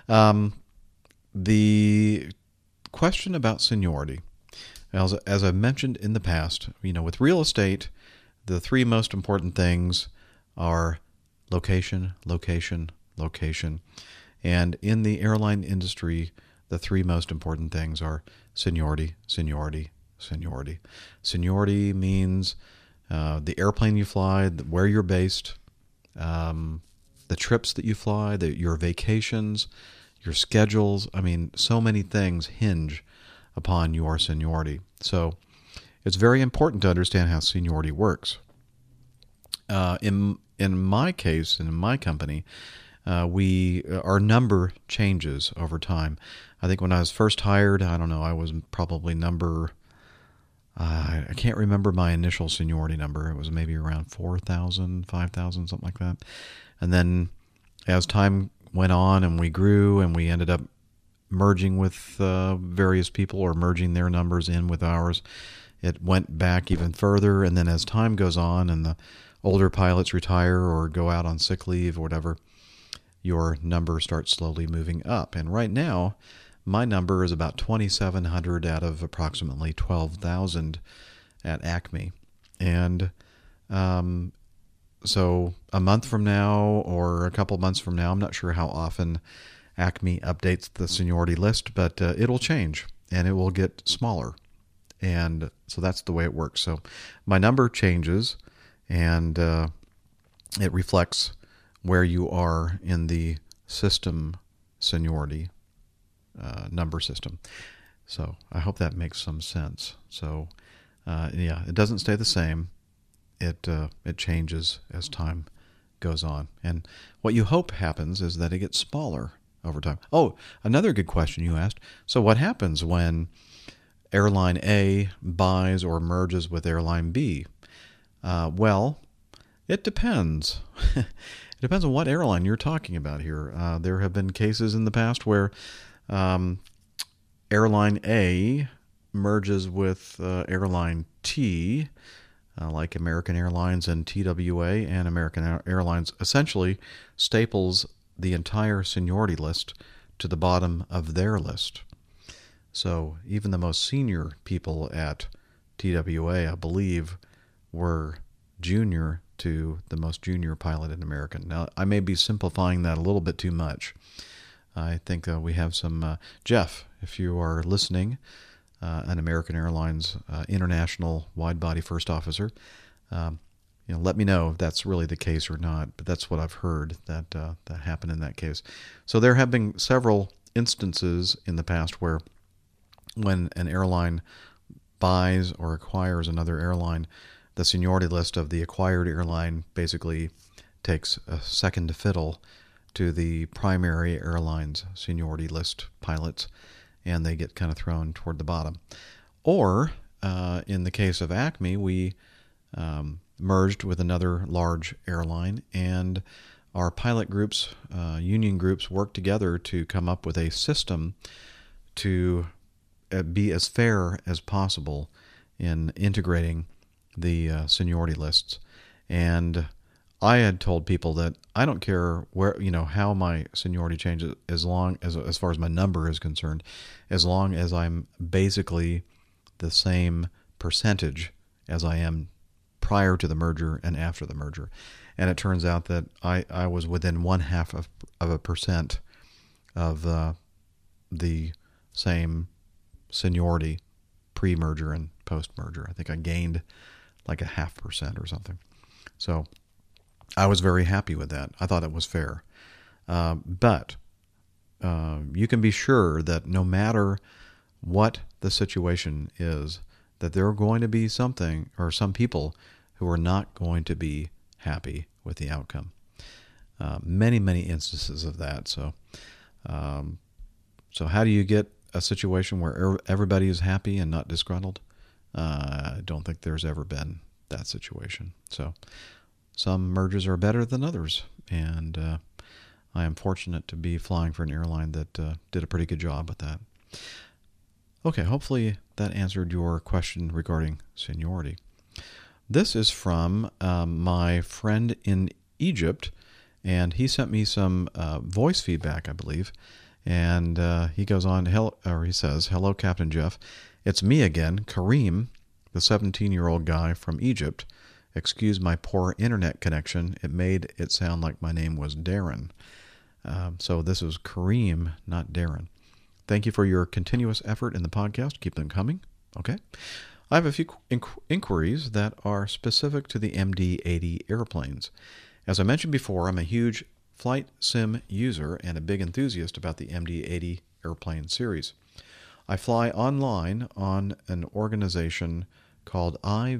The question about seniority, as I've mentioned in the past, with real estate, the three most important things are location, location, location. And in the airline industry, the three most important things are seniority, seniority, seniority. Seniority means the airplane you fly, where you're based, the trips that you fly, your vacations, your schedules. I mean, so many things hinge upon your seniority. So it's very important to understand how seniority works. In my case, in my company, our number changes over time. I think when I was first hired, I don't know, I was probably I can't remember my initial seniority number. It was maybe around 4,000, 5,000, something like that. And then as time went on and we grew and we ended up merging with various people or merging their numbers in with ours, it went back even further. And then as time goes on and the older pilots retire or go out on sick leave or whatever, your number starts slowly moving up. And right now, my number is about 2,700 out of approximately 12,000 at Acme. And so a month from now or a couple months from now, I'm not sure how often Acme updates the seniority list, but it'll change and it will get smaller. And so that's the way it works. So my number changes and it reflects where you are in the system seniority number system. So I hope that makes some sense. So it doesn't stay the same. It changes as time goes on. And what you hope happens is that it gets smaller over time. Oh, another good question you asked. So what happens when Airline A buys or merges with Airline B? Well, it depends. It depends on what airline you're talking about here. There have been cases in the past where Airline A merges with Airline T, like American Airlines and TWA, and American Airlines essentially staples the entire seniority list to the bottom of their list. So even the most senior people at TWA, I believe, were junior to the most junior pilot in American. Now, I may be simplifying that a little bit too much. I think we have some... Jeff, if you are listening, an American Airlines international wide-body first officer, let me know if that's really the case or not. But that's what I've heard that happened in that case. So there have been several instances in the past where when an airline buys or acquires another airline, the seniority list of the acquired airline basically takes a second to fiddle to the primary airline's seniority list pilots, and they get kind of thrown toward the bottom. Or, in the case of Acme, we merged with another large airline, and our pilot groups, union groups, worked together to come up with a system to be as fair as possible in integrating the seniority lists. And I had told people that I don't care where, how my seniority changes, as far as my number is concerned, as long as I'm basically the same percentage as I am prior to the merger and after the merger. And it turns out that I was within 0.5% of the same seniority pre-merger and post-merger. I think I gained like 0.5% or something. So I was very happy with that. I thought it was fair. But you can be sure that no matter what the situation is, that there are going to be some people who are not going to be happy with the outcome. Many, many instances of that. So how do you get a situation where everybody is happy and not disgruntled? I don't think there's ever been that situation. So some mergers are better than others, and I am fortunate to be flying for an airline that did a pretty good job with that. Okay, hopefully that answered your question regarding seniority. This is from my friend in Egypt, and he sent me some voice feedback, I believe. And he goes on, he says, "Hello, Captain Jeff. It's me again, Kareem, the 17-year-old guy from Egypt. Excuse my poor internet connection. It made it sound like my name was Darren." So this is Kareem, not Darren. "Thank you for your continuous effort in the podcast. Keep them coming." Okay. "I have a few inquiries that are specific to the MD-80 airplanes. As I mentioned before, I'm a huge flight sim user and a big enthusiast about the MD-80 airplane series. I fly online on an organization called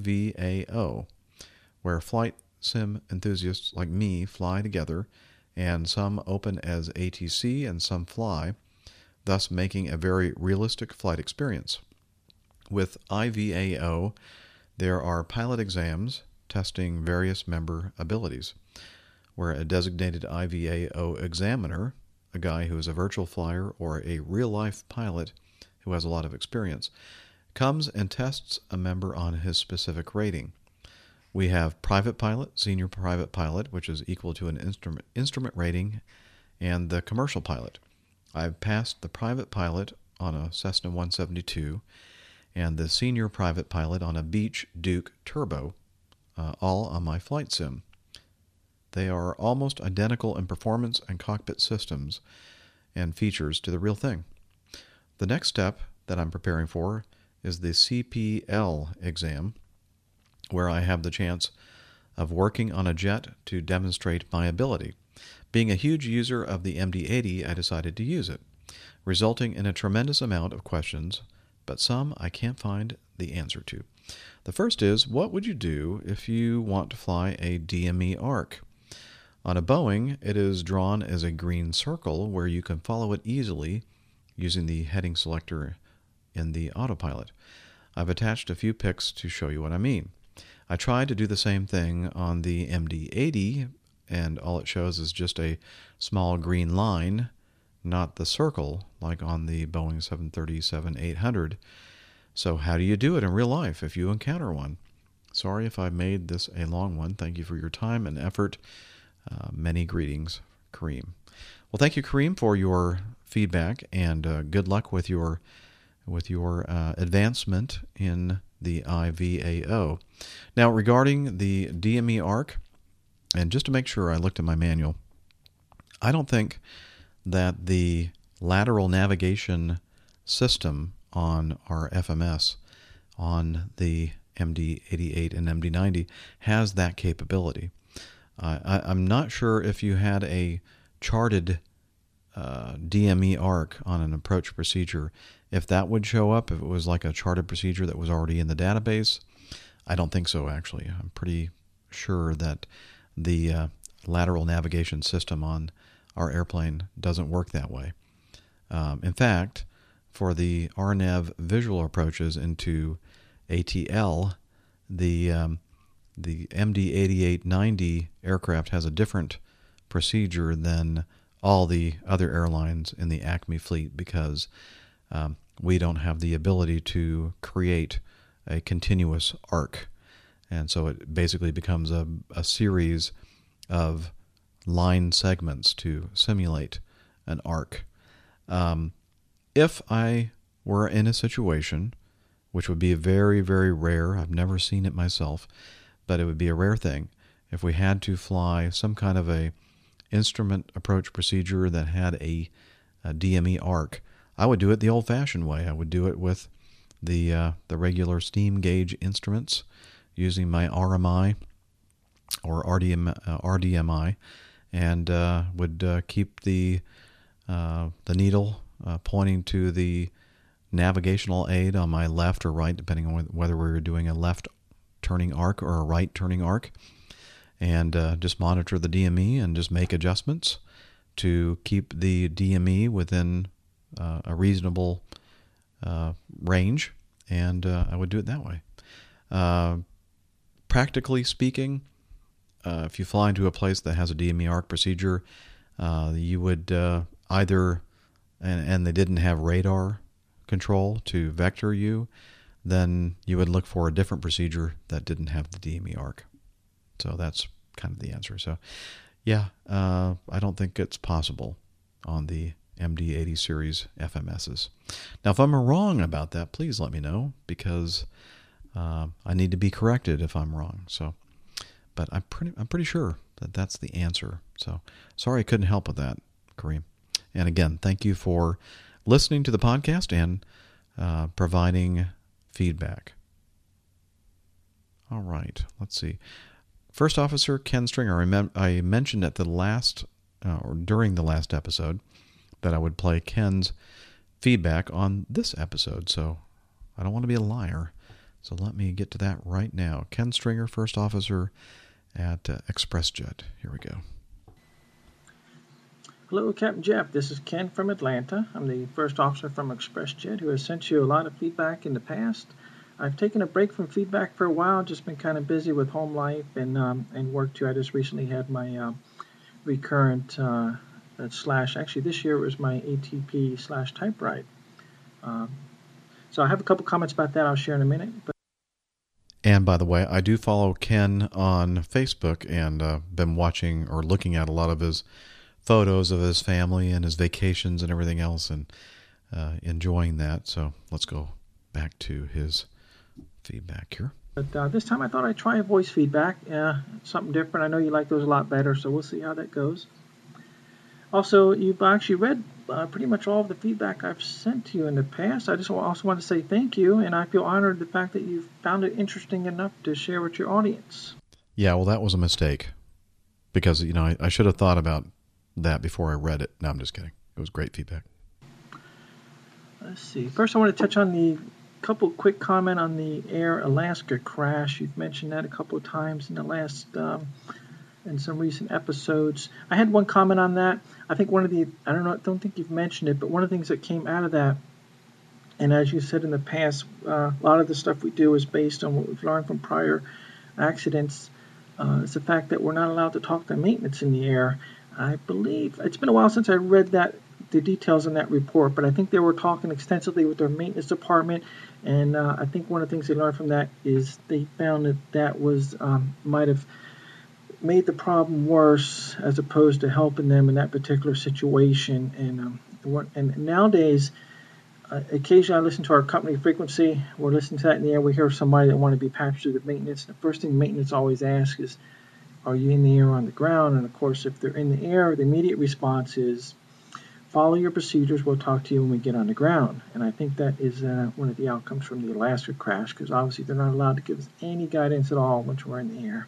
IVAO, where flight sim enthusiasts like me fly together, and some open as ATC and some fly, thus making a very realistic flight experience. With IVAO, there are pilot exams testing various member abilities, where a designated IVAO examiner, a guy who is a virtual flyer or a real-life pilot who has a lot of experience, comes and tests a member on his specific rating. We have private pilot, senior private pilot, which is equal to an instrument rating, and the commercial pilot. I've passed the private pilot on a Cessna 172 and the senior private pilot on a Beech Duke Turbo, all on my flight sim. They are almost identical in performance and cockpit systems and features to the real thing. The next step that I'm preparing for is the CPL exam, where I have the chance of working on a jet to demonstrate my ability. Being a huge user of the MD-80, I decided to use it, resulting in a tremendous amount of questions, but some I can't find the answer to. The first is, what would you do if you want to fly a DME ARC? On a Boeing, it is drawn as a green circle where you can follow it easily using the heading selector in the autopilot. I've attached a few pics to show you what I mean. I tried to do the same thing on the MD-80, and all it shows is just a small green line, not the circle like on the Boeing 737-800. So how do you do it in real life if you encounter one? Sorry if I made this a long one. Thank you for your time and effort. Many greetings, Kareem. Well, thank you, Kareem, for your feedback, and good luck with your advancement in the IVAO. Now, regarding the DME ARC, and just to make sure I looked at my manual, I don't think that the lateral navigation system on our FMS on the MD-88 and MD-90 has that capability. I'm not sure if you had a charted DME ARC on an approach procedure, if that would show up, if it was like a charted procedure that was already in the database. I don't think so, actually. I'm pretty sure that the lateral navigation system on our airplane doesn't work that way. In fact, for the RNAV visual approaches into ATL, the the MD-8890 aircraft has a different procedure than all the other airlines in the Acme fleet because we don't have the ability to create a continuous arc. And so it basically becomes a series of line segments to simulate an arc. If I were in a situation, which would be very, very rare, I've never seen it myself, but it would be a rare thing, if we had to fly some kind of a instrument approach procedure that had a DME arc, I would do it the old-fashioned way. I would do it with the regular steam gauge instruments using my RMI or RDMI, and would keep the needle pointing to the navigational aid on my left or right, depending on whether we were doing a left turning arc or a right turning arc, and just monitor the DME and just make adjustments to keep the DME within a reasonable range, and I would do it that way. Practically speaking, if you fly into a place that has a DME arc procedure, you would either, and they didn't have radar control to vector you, then you would look for a different procedure that didn't have the DME arc. So that's kind of the answer. So, yeah, I don't think it's possible on the MD-80 series FMSs. Now, if I'm wrong about that, please let me know, because I need to be corrected if I'm wrong. So, but I'm pretty sure that that's the answer. So, sorry I couldn't help with that, Kareem. And again, thank you for listening to the podcast and providing feedback. All right, let's see. First Officer Ken Stringer, I mentioned at the last, or during the last episode, that I would play Ken's feedback on this episode, so I don't want to be a liar. So let me get to that right now. Ken Stringer, First Officer at ExpressJet. Here we go. Hello, Captain Jeff. This is Ken from Atlanta. I'm the first officer from ExpressJet who has sent you a lot of feedback in the past. I've taken a break from feedback for a while, just been kind of busy with home life and work too. I just recently had my recurrent actually this year it was my ATP type ride. So I have a couple comments about that I'll share in a minute. And by the way, I do follow Ken on Facebook and been watching or looking at a lot of his photos of his family and his vacations and everything else, and enjoying that. So let's go back to his feedback here. But this time I thought I'd try a voice feedback, something different. I know you like those a lot better, so we'll see how that goes. Also, you've actually read pretty much all of the feedback I've sent to you in the past. I just also want to say thank you, and I feel honored the fact that you found it interesting enough to share with your audience. Yeah, well, that was a mistake, because I should have thought about that before I read it. No, I'm just kidding. It was great feedback. Let's see. First, I want to touch on the couple quick comment on the Air Alaska crash. You've mentioned that a couple of times in the last in some recent episodes. I had one comment on that. I think I don't think you've mentioned it, but one of the things that came out of that, and as you said in the past, a lot of the stuff we do is based on what we've learned from prior accidents. It's the fact that we're not allowed to talk to maintenance in the air. I believe it's been a while since I read the details in that report, but I think they were talking extensively with their maintenance department, and I think one of the things they learned from that is they found that was might have made the problem worse as opposed to helping them in that particular situation. And nowadays, occasionally I listen to our company frequency. We're listening to that in the air. We hear somebody that want to be patched through the maintenance. The first thing maintenance always asks is, are you in the air or on the ground? And of course, if they're in the air, the immediate response is, follow your procedures. We'll talk to you when we get on the ground. And I think that is one of the outcomes from the Alaska crash, because obviously they're not allowed to give us any guidance at all once we're in the air.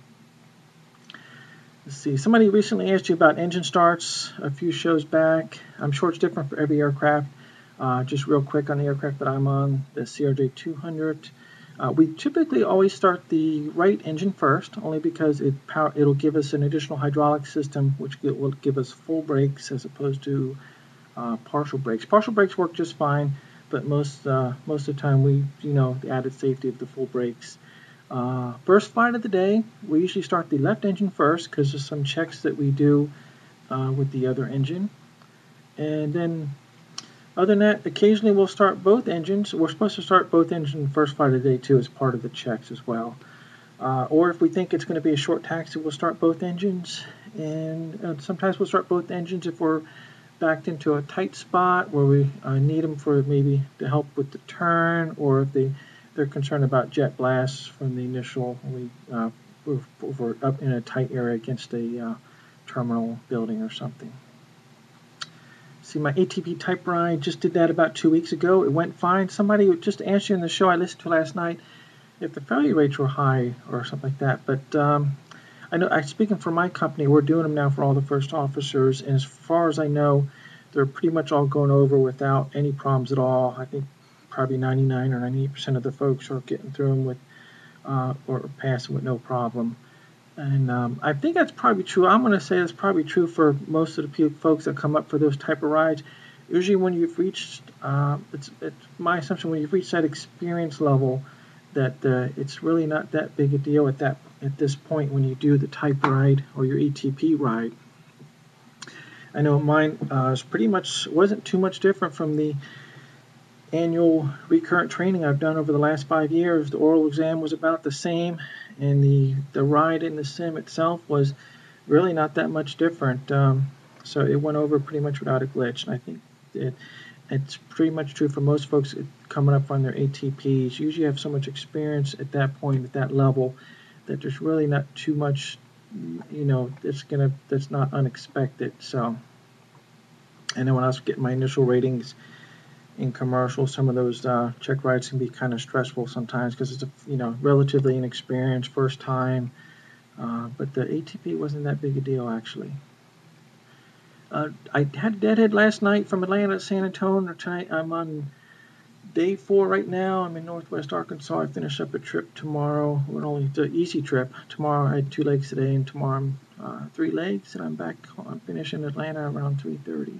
Let's see. Somebody recently asked you about engine starts a few shows back. I'm sure it's different for every aircraft. Just real quick on the aircraft that I'm on, the CRJ-200. We typically always start the right engine first, only because it'll give us an additional hydraulic system, which will give us full brakes as opposed to partial brakes. Partial brakes work just fine, but most of the time the added safety of the full brakes. First flight of the day, we usually start the left engine first because there's some checks that we do with the other engine. And then, other than that, occasionally we'll start both engines. We're supposed to start both engines first flight of the day too as part of the checks as well. Or if we think it's going to be a short taxi, we'll start both engines. And sometimes we'll start both engines if we're backed into a tight spot where we need them for maybe to help with the turn, or if they're concerned about jet blasts from the initial, we're up in a tight area against a terminal building or something. See, my ATP type ride, just did that about 2 weeks ago. It went fine. Somebody just asked you in the show I listened to last night if the failure rates were high or something like that. But I know, speaking for my company, we're doing them now for all the first officers. And as far as I know, they're pretty much all going over without any problems at all. I think probably 99 or 98% of the folks are getting through them with or passing with no problem. And I think that's probably true. I'm going to say that's probably true for most of the folks that come up for those type of rides. Usually when you've reached, it's my assumption, when you've reached that experience level, that it's really not that big a deal at this point when you do the type ride or your ATP ride. I know mine wasn't too much different from the annual recurrent training I've done over the last 5 years. The oral exam was about the same, and the ride in the sim itself was really not that much different. So it went over pretty much without a glitch. And I think it's pretty much true for most folks coming up on their ATPs. You usually have so much experience at that point, at that level, that there's really not too much, that's not unexpected. So, and then when I was getting my initial ratings in commercial, some of those check rides can be kind of stressful sometimes because it's relatively inexperienced first time. But the ATP wasn't that big a deal actually. I had Deadhead last night from Atlanta to San Antonio. Tonight I'm on day 4 right now. I'm in Northwest Arkansas. I finish up a trip tomorrow. It's an easy trip. Tomorrow I had 2 legs today, and tomorrow I'm 3 legs, and I'm back. I'm finishing Atlanta around 3:30.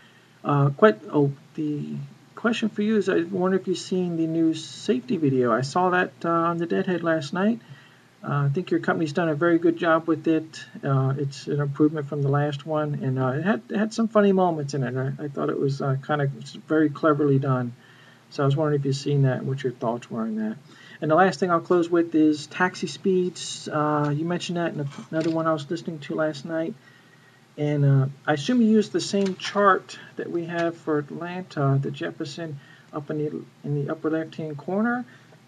The question for you is, I wonder if you've seen the new safety video. I saw that on the Deadhead last night. I think your company's done a very good job with it. It's an improvement from the last one, and it had some funny moments in it. I thought it was very cleverly done. So I was wondering if you've seen that and what your thoughts were on that. And the last thing I'll close with is taxi speeds. You mentioned that in another one I was listening to last night. And I assume you used the same chart that we have for Atlanta, the Jefferson, up in the upper left-hand corner.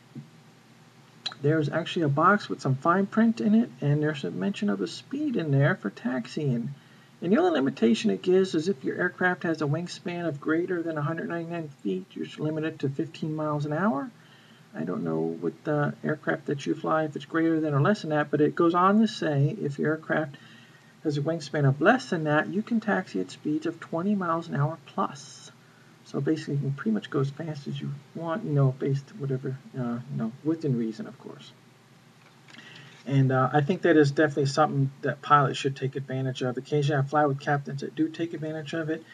There's actually a box with some fine print in it, and there's a mention of a speed in there for taxiing. And the only limitation it gives is if your aircraft has a wingspan of greater than 199 feet, you're limited to 15 miles an hour. I don't know what the aircraft that you fly, if it's greater than or less than that, but it goes on to say if your aircraft has a wingspan of less than that, you can taxi at speeds of 20 miles an hour plus. So basically, you can pretty much go as fast as you want, based whatever, within reason, of course. And I think that is definitely something that pilots should take advantage of. Occasionally, I fly with captains that do take advantage of it.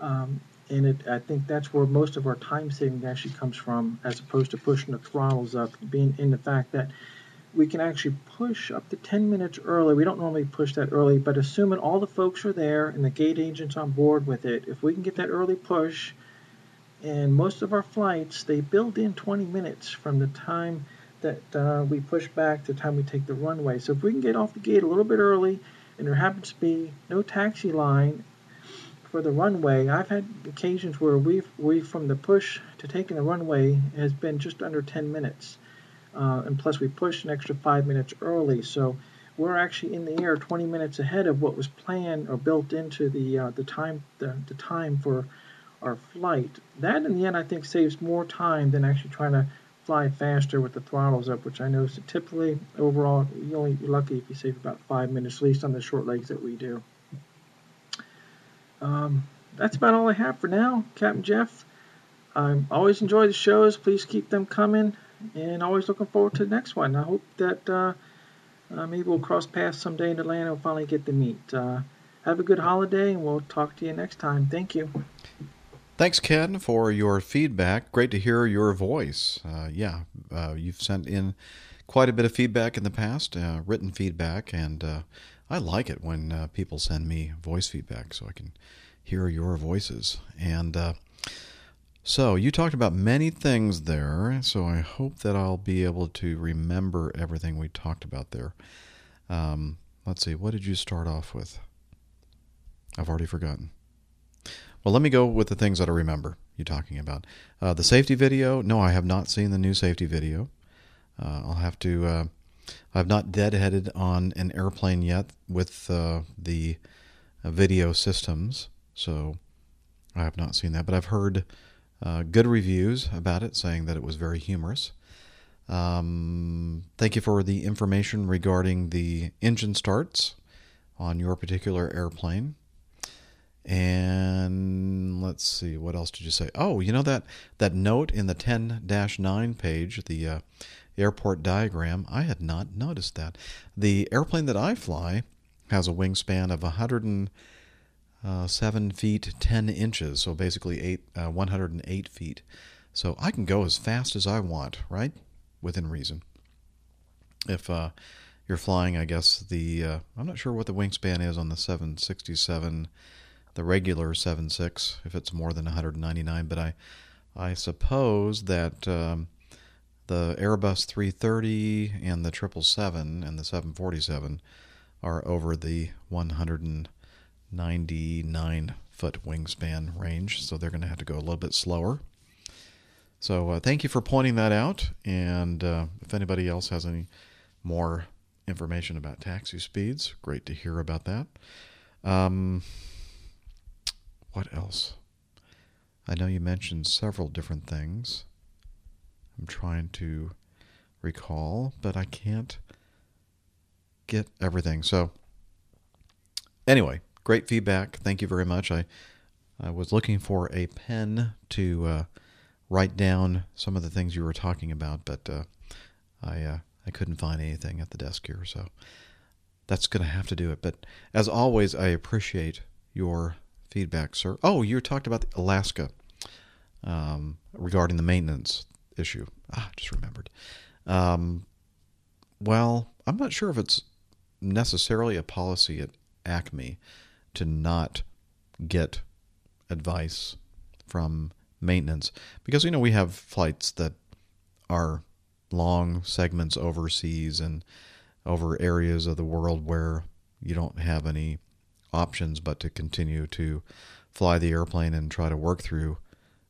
I think that's where most of our time saving actually comes from, as opposed to pushing the throttles up, being in the fact that we can actually push up to 10 minutes early. We don't normally push that early, but assuming all the folks are there and the gate agent's on board with it, if we can get that early push, and most of our flights, they build in 20 minutes from the time that we push back to the time we take the runway. So if we can get off the gate a little bit early, and there happens to be no taxi line for the runway, I've had occasions where we from the push to taking the runway has been just under 10 minutes. And plus we pushed an extra 5 minutes early, so we're actually in the air 20 minutes ahead of what was planned or built into the time for our flight. That in the end I think saves more time than actually trying to fly faster with the throttles up, which I know is typically overall you're lucky if you save about 5 minutes, at least on the short legs that we do. That's about all I have for now, Captain Jeff. I always enjoy the shows. Please keep them coming, and always looking forward to the next one. I hope that maybe we'll cross paths someday in Atlanta and we'll finally get to meet. Have a good holiday, and we'll talk to you next time. Thank you. Thanks, Ken, for your feedback. Great to hear your voice. You've sent in quite a bit of feedback in the past, written feedback, and I like it when people send me voice feedback so I can hear your voices. And so you talked about many things there, so I hope that I'll be able to remember everything we talked about there. Let's see, what did you start off with? I've already forgotten. Well, let me go with the things that I remember you talking about. The safety video, no, I have not seen the new safety video. I'll have to, I've not deadheaded on an airplane yet with the video systems, so I have not seen that, but I've heard good reviews about it, saying that it was very humorous. Thank you for the information regarding the engine starts on your particular airplane. And let's see, what else did you say? Oh, you know that note in the 10-9 page, the airport diagram, I had not noticed that. The airplane that I fly has a wingspan of 107 feet 10 inches, so basically 108 feet. So I can go as fast as I want, right? Within reason. If you're flying, I guess, I'm not sure what the wingspan is on the 767, the regular 7.6, if it's more than 199, but I suppose that the Airbus 330 and the 777 and the 747 are over the 199-foot wingspan range, so they're going to have to go a little bit slower. So thank you for pointing that out, and if anybody else has any more information about taxi speeds, great to hear about that. What else? I know you mentioned several different things. I'm trying to recall, but I can't get everything. So anyway, great feedback. Thank you very much. I was looking for a pen to write down some of the things you were talking about, but I couldn't find anything at the desk here, so that's going to have to do it. But as always, I appreciate your feedback, sir. Oh, you talked about Alaska regarding the maintenance issue. Just remembered. Well, I'm not sure if it's necessarily a policy at Acme to not get advice from maintenance, because we have flights that are long segments overseas and over areas of the world where you don't have any options but to continue to fly the airplane and try to work through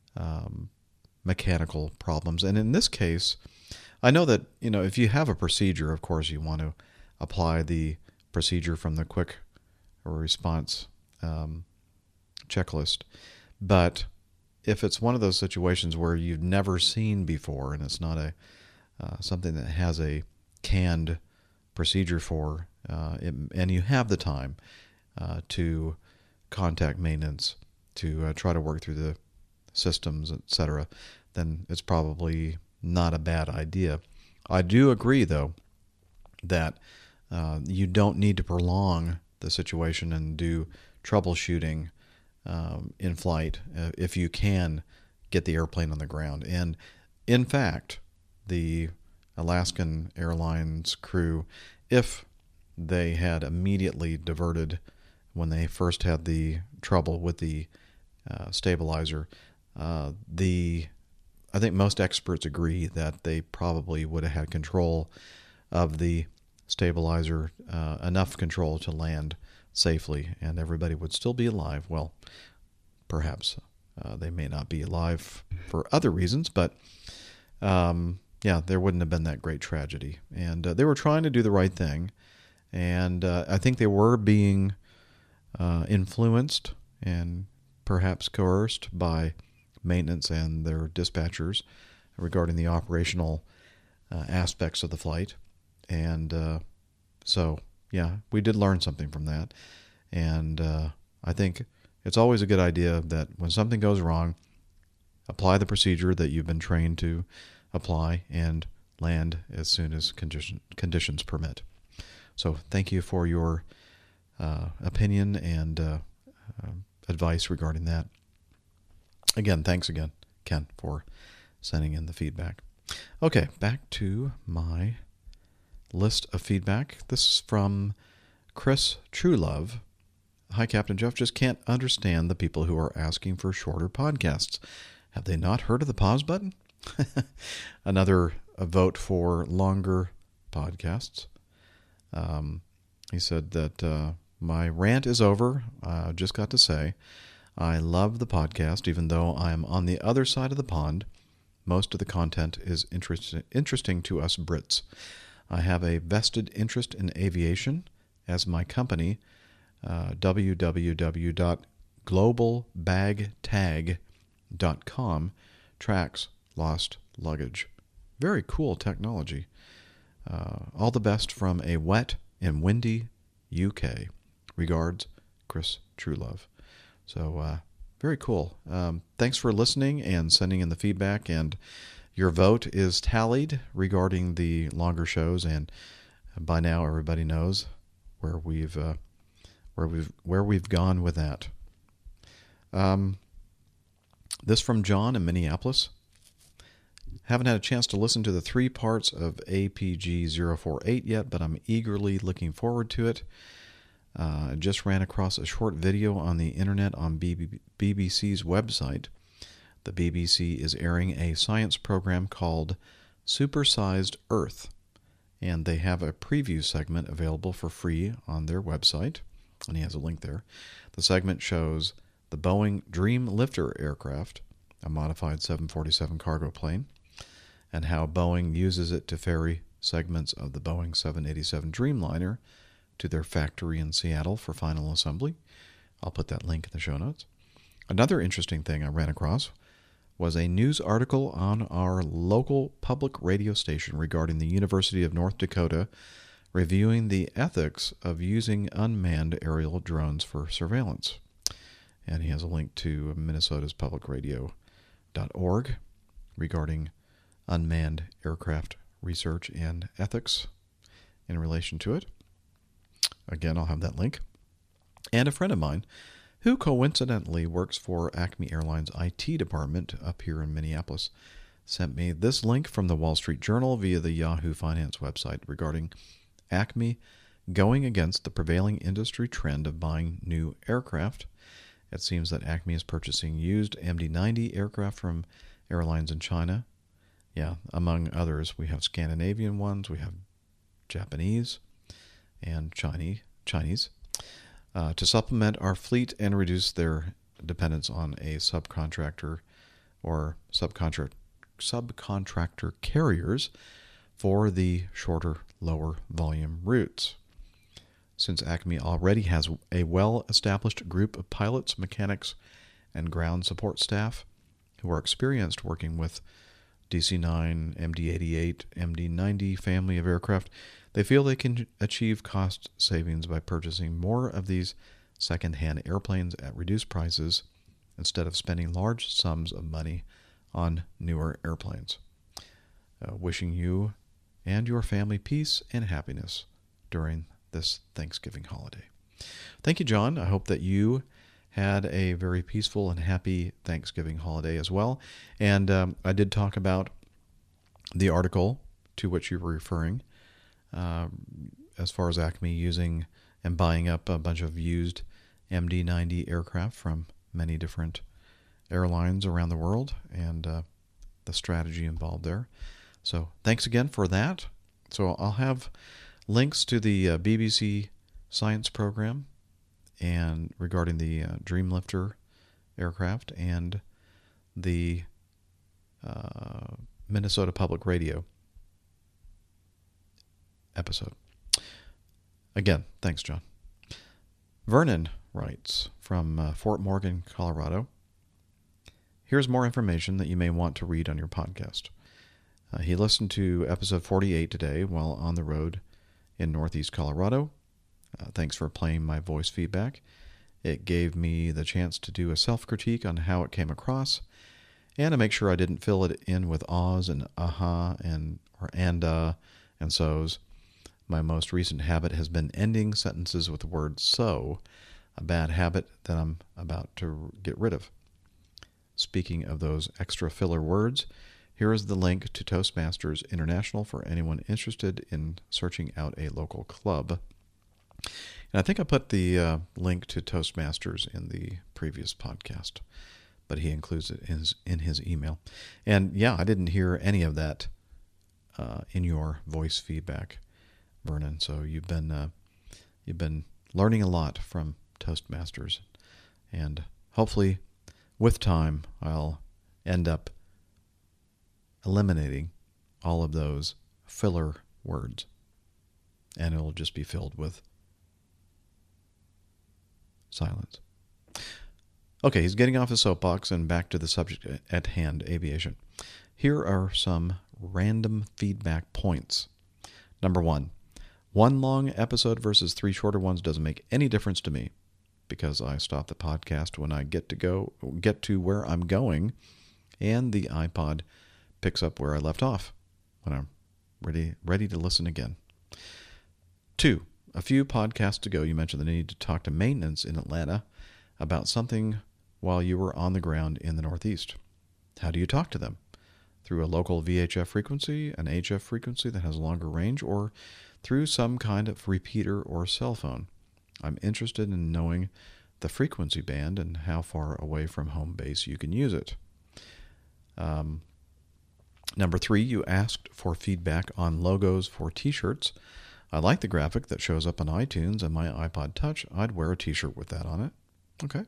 mechanical problems. And in this case, I know that if you have a procedure, of course you want to apply the procedure from the quick response checklist. But if it's one of those situations where you've never seen before and it's not something that has a canned procedure for, and you have the time to contact maintenance to try to work through the systems, etc., then it's probably not a bad idea. I do agree, though, that you don't need to prolong the situation and do troubleshooting in flight if you can get the airplane on the ground. And in fact, the Alaskan Airlines crew, if they had immediately diverted when they first had the trouble with the stabilizer, I think most experts agree that they probably would have had control of the stabilizer, enough control to land safely, and everybody would still be alive. Well, perhaps they may not be alive for other reasons, but there wouldn't have been that great tragedy. And they were trying to do the right thing, and I think they were being influenced and perhaps coerced by maintenance and their dispatchers regarding the operational aspects of the flight. And so, we did learn something from that. And I think it's always a good idea that when something goes wrong, apply the procedure that you've been trained to apply and land as soon as conditions permit. So thank you for your opinion and advice regarding that. Again, thanks again, Ken, for sending in the feedback. Okay, back to my list of feedback. This is from Chris Truelove. Hi, Captain Jeff. Just can't understand the people who are asking for shorter podcasts. Have they not heard of the pause button? Another vote for longer podcasts. He said that my rant is over. I just got to say, I love the podcast, even though I am on the other side of the pond. Most of the content is interesting to us Brits. I have a vested interest in aviation, as my company, www.globalbagtag.com, tracks lost luggage. Very cool technology. All the best from a wet and windy UK. Regards, Chris Truelove. So, very cool. Thanks for listening and sending in the feedback. And your vote is tallied regarding the longer shows. And by now, everybody knows where we've gone with that. This from John in Minneapolis. Haven't had a chance to listen to the 3 parts of APG 048 yet, but I'm eagerly looking forward to it. Just ran across a short video on the internet on BBC's website. The BBC is airing a science program called Supersized Earth, and they have a preview segment available for free on their website, and he has a link there. The segment shows the Boeing Dreamlifter aircraft, a modified 747 cargo plane, and how Boeing uses it to ferry segments of the Boeing 787 Dreamliner to their factory in Seattle for final assembly. I'll put that link in the show notes. Another interesting thing I ran across was a news article on our local public radio station regarding the University of North Dakota reviewing the ethics of using unmanned aerial drones for surveillance. And he has a link to Minnesota's publicradio.org regarding unmanned aircraft research and ethics in relation to it. Again, I'll have that link. And a friend of mine, who coincidentally works for Acme Airlines' IT department up here in Minneapolis, sent me this link from the Wall Street Journal via the Yahoo Finance website regarding Acme going against the prevailing industry trend of buying new aircraft. It seems that Acme is purchasing used MD-90 aircraft from airlines in China. Yeah, among others, we have Scandinavian ones, we have Japanese and Chinese, to supplement our fleet and reduce their dependence on a subcontractor or subcontractor carriers for the shorter, lower volume routes. Since Acme already has a well-established group of pilots, mechanics, and ground support staff who are experienced working with DC-9, MD-88, MD-90 family of aircraft, they feel they can achieve cost savings by purchasing more of these second-hand airplanes at reduced prices instead of spending large sums of money on newer airplanes. Wishing you and your family peace and happiness during this Thanksgiving holiday. Thank you, John. I hope that you had a very peaceful and happy Thanksgiving holiday as well. And I did talk about the article to which you were referring as far as Acme using and buying up a bunch of used MD-90 aircraft from many different airlines around the world and the strategy involved there. So thanks again for that. So I'll have links to the BBC science program and regarding the Dreamlifter aircraft and the Minnesota Public Radio episode. Again, thanks, John. Vernon writes from Fort Morgan, Colorado. Here's more information that you may want to read on your podcast. He listened to episode 48 today while on the road in Northeast Colorado. Thanks for playing my voice feedback. It gave me the chance to do a self-critique on how it came across and to make sure I didn't fill it in with ahs and aha and so's. My most recent habit has been ending sentences with the word so, a bad habit that I'm about to get rid of. Speaking of those extra filler words, Here is the link to Toastmasters International for anyone interested in searching out a local club. And I think I put the link to Toastmasters in the previous podcast, but he includes it in his email. And yeah, I didn't hear any of that in your voice feedback, Vernon. So you've been learning a lot from Toastmasters, and hopefully, with time, I'll end up eliminating all of those filler words, and it'll just be filled with silence. Okay, he's getting off his soapbox and back to the subject at hand, aviation. Here are some random feedback points. Number 1, 1 long episode versus 3 shorter ones doesn't make any difference to me, because I stop the podcast when I get to where I'm going, and the iPod picks up where I left off when I'm ready to listen again. 2, a few podcasts ago you mentioned the need to talk to maintenance in Atlanta about something while you were on the ground in the Northeast. How do you talk to them? Through a local VHF frequency, an HF frequency that has a longer range, or through some kind of repeater or cell phone? I'm interested in knowing the frequency band and how far away from home base you can use it. Number 3, you asked for feedback on logos for t-shirts. I like the graphic that shows up on iTunes and my iPod Touch. I'd wear a t-shirt with that on it. Okay.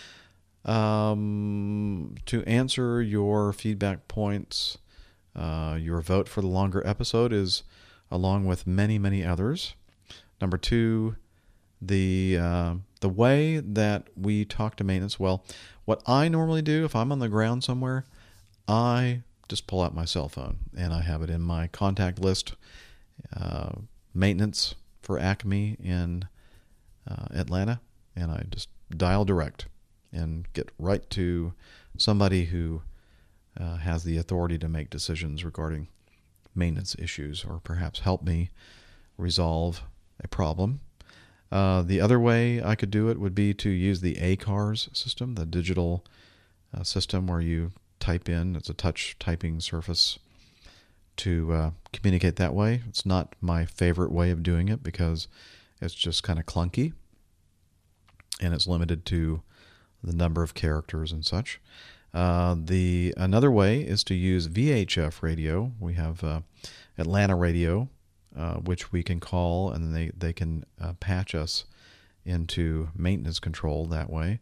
To answer your feedback points, your vote for the longer episode is along with many, many others. Number 2, the way that we talk to maintenance. Well, what I normally do if I'm on the ground somewhere, I just pull out my cell phone and I have it in my contact list. Maintenance for Acme in Atlanta, and I just dial direct and get right to somebody who has the authority to make decisions regarding maintenance issues, or perhaps help me resolve a problem. The other way I could do it would be to use the ACARS system, the digital system where you type in. It's a touch typing surface to communicate that way. It's not my favorite way of doing it because it's just kind of clunky, and it's limited to the number of characters and such. Another way is to use VHF radio. We have Atlanta radio, which we can call, and they can patch us into maintenance control that way.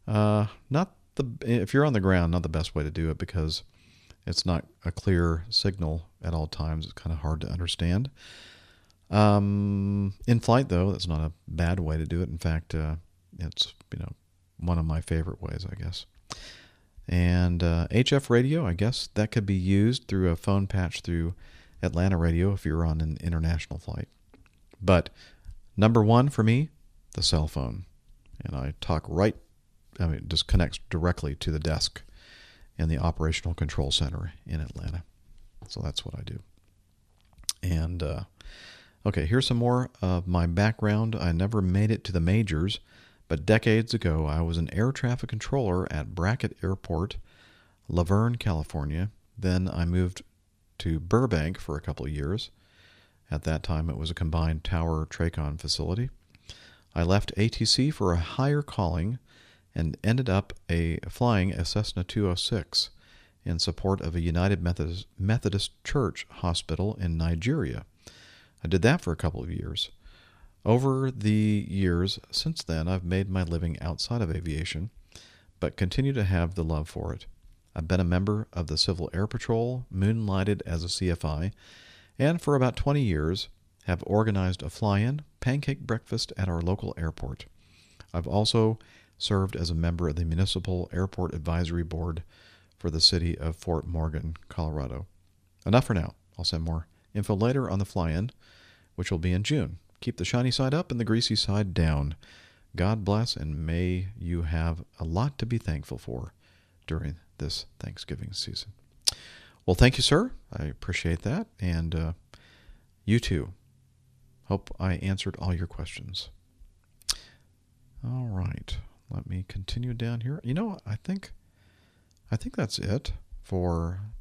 If you're on the ground, not the best way to do it because it's not a clear signal at all times. It's kind of hard to understand. In flight, though, that's not a bad way to do it. In fact, it's one of my favorite ways, I guess. And HF radio, I guess that could be used through a phone patch through Atlanta radio if you're on an international flight. But number 1 for me, the cell phone. And I talk it just connects directly to the desk in the Operational Control Center in Atlanta. So that's what I do. And, okay, here's some more of my background. I never made it to the majors, but decades ago I was an air traffic controller at Brackett Airport, Laverne, California. Then I moved to Burbank for a couple of years. At that time it was a combined tower TRACON facility. I left ATC for a higher calling and ended up flying a Cessna 206 in support of a United Methodist Church hospital in Nigeria. I did that for a couple of years. Over the years since then, I've made my living outside of aviation, but continue to have the love for it. I've been a member of the Civil Air Patrol, moonlighted as a CFI, and for about 20 years have organized a fly-in pancake breakfast at our local airport. I've also served as a member of the Municipal Airport Advisory Board for the city of Fort Morgan, Colorado. Enough for now. I'll send more info later on the fly-in, which will be in June. Keep the shiny side up and the greasy side down. God bless, and may you have a lot to be thankful for during this Thanksgiving season. Well, thank you, sir. I appreciate that. And you too. Hope I answered all your questions. All right. Let me continue down here. I think that's it for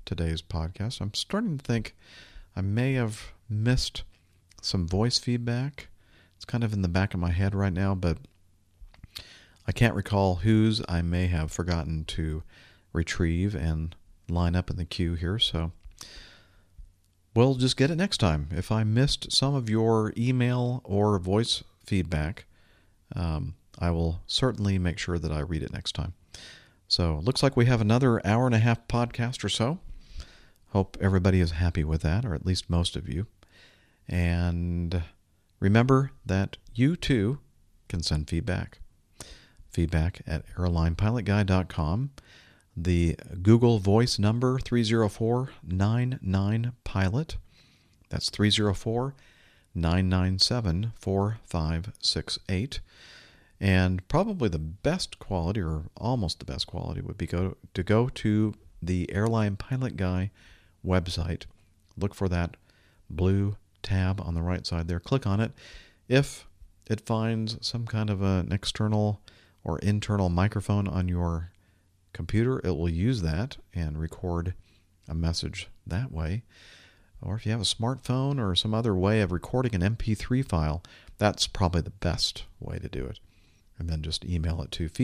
today's podcast. I'm starting to think I may have missed some voice feedback. It's kind of in the back of my head right now, but I can't recall whose I may have forgotten to retrieve and line up in the queue here, so we'll just get it next time. If I missed some of your email or voice feedback, I will certainly make sure that I read it next time. So, looks like we have another hour and a half podcast or so. Hope everybody is happy with that, or at least most of you. And remember that you too can send feedback. Feedback at airlinepilotguy.com. The Google Voice number 304-99-PILOT. That's 304-997-4568. And probably the best quality, or almost the best quality, would be to go to the Airline Pilot Guy website. Look for that blue tab on the right side there. Click on it. If it finds some kind of an external or internal microphone on your computer, it will use that and record a message that way. Or if you have a smartphone or some other way of recording an MP3 file, that's probably the best way to do it. And then just email it to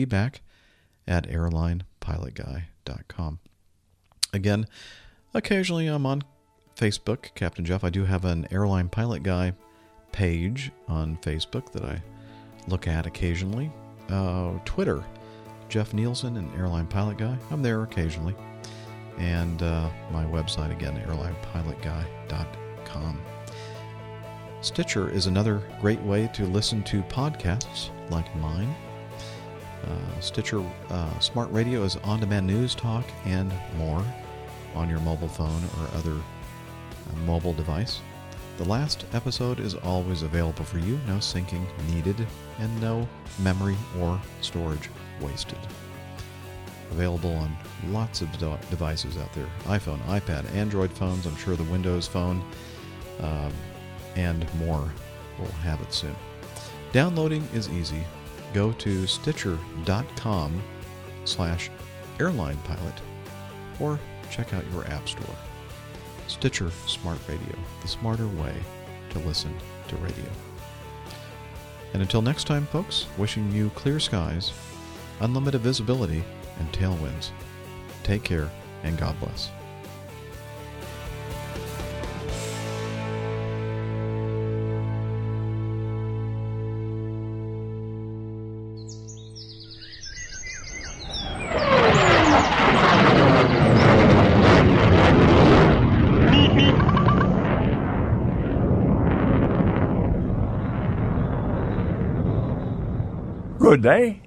feedback@airlinepilotguy.com. Again, occasionally I'm on Facebook, Captain Jeff. I do have an Airline Pilot Guy page on Facebook that I look at occasionally. Twitter, Jeff Nielsen and Airline Pilot Guy. I'm there occasionally. And my website, again, airlinepilotguy.com. Stitcher is another great way to listen to podcasts like mine. Stitcher Smart Radio is on-demand news, talk, and more on your mobile phone or other mobile device. The last episode is always available for you, no syncing needed, and no memory or storage wasted. Available on lots of devices out there. iPhone, iPad, Android phones, I'm sure the Windows phone, and more will have it soon. Downloading is easy. Go to Stitcher.com/airlinepilot or check out your app store. Stitcher Smart Radio, the smarter way to listen to radio. And until next time, folks, wishing you clear skies, unlimited visibility, and tailwinds. Take care, and God bless. Good day.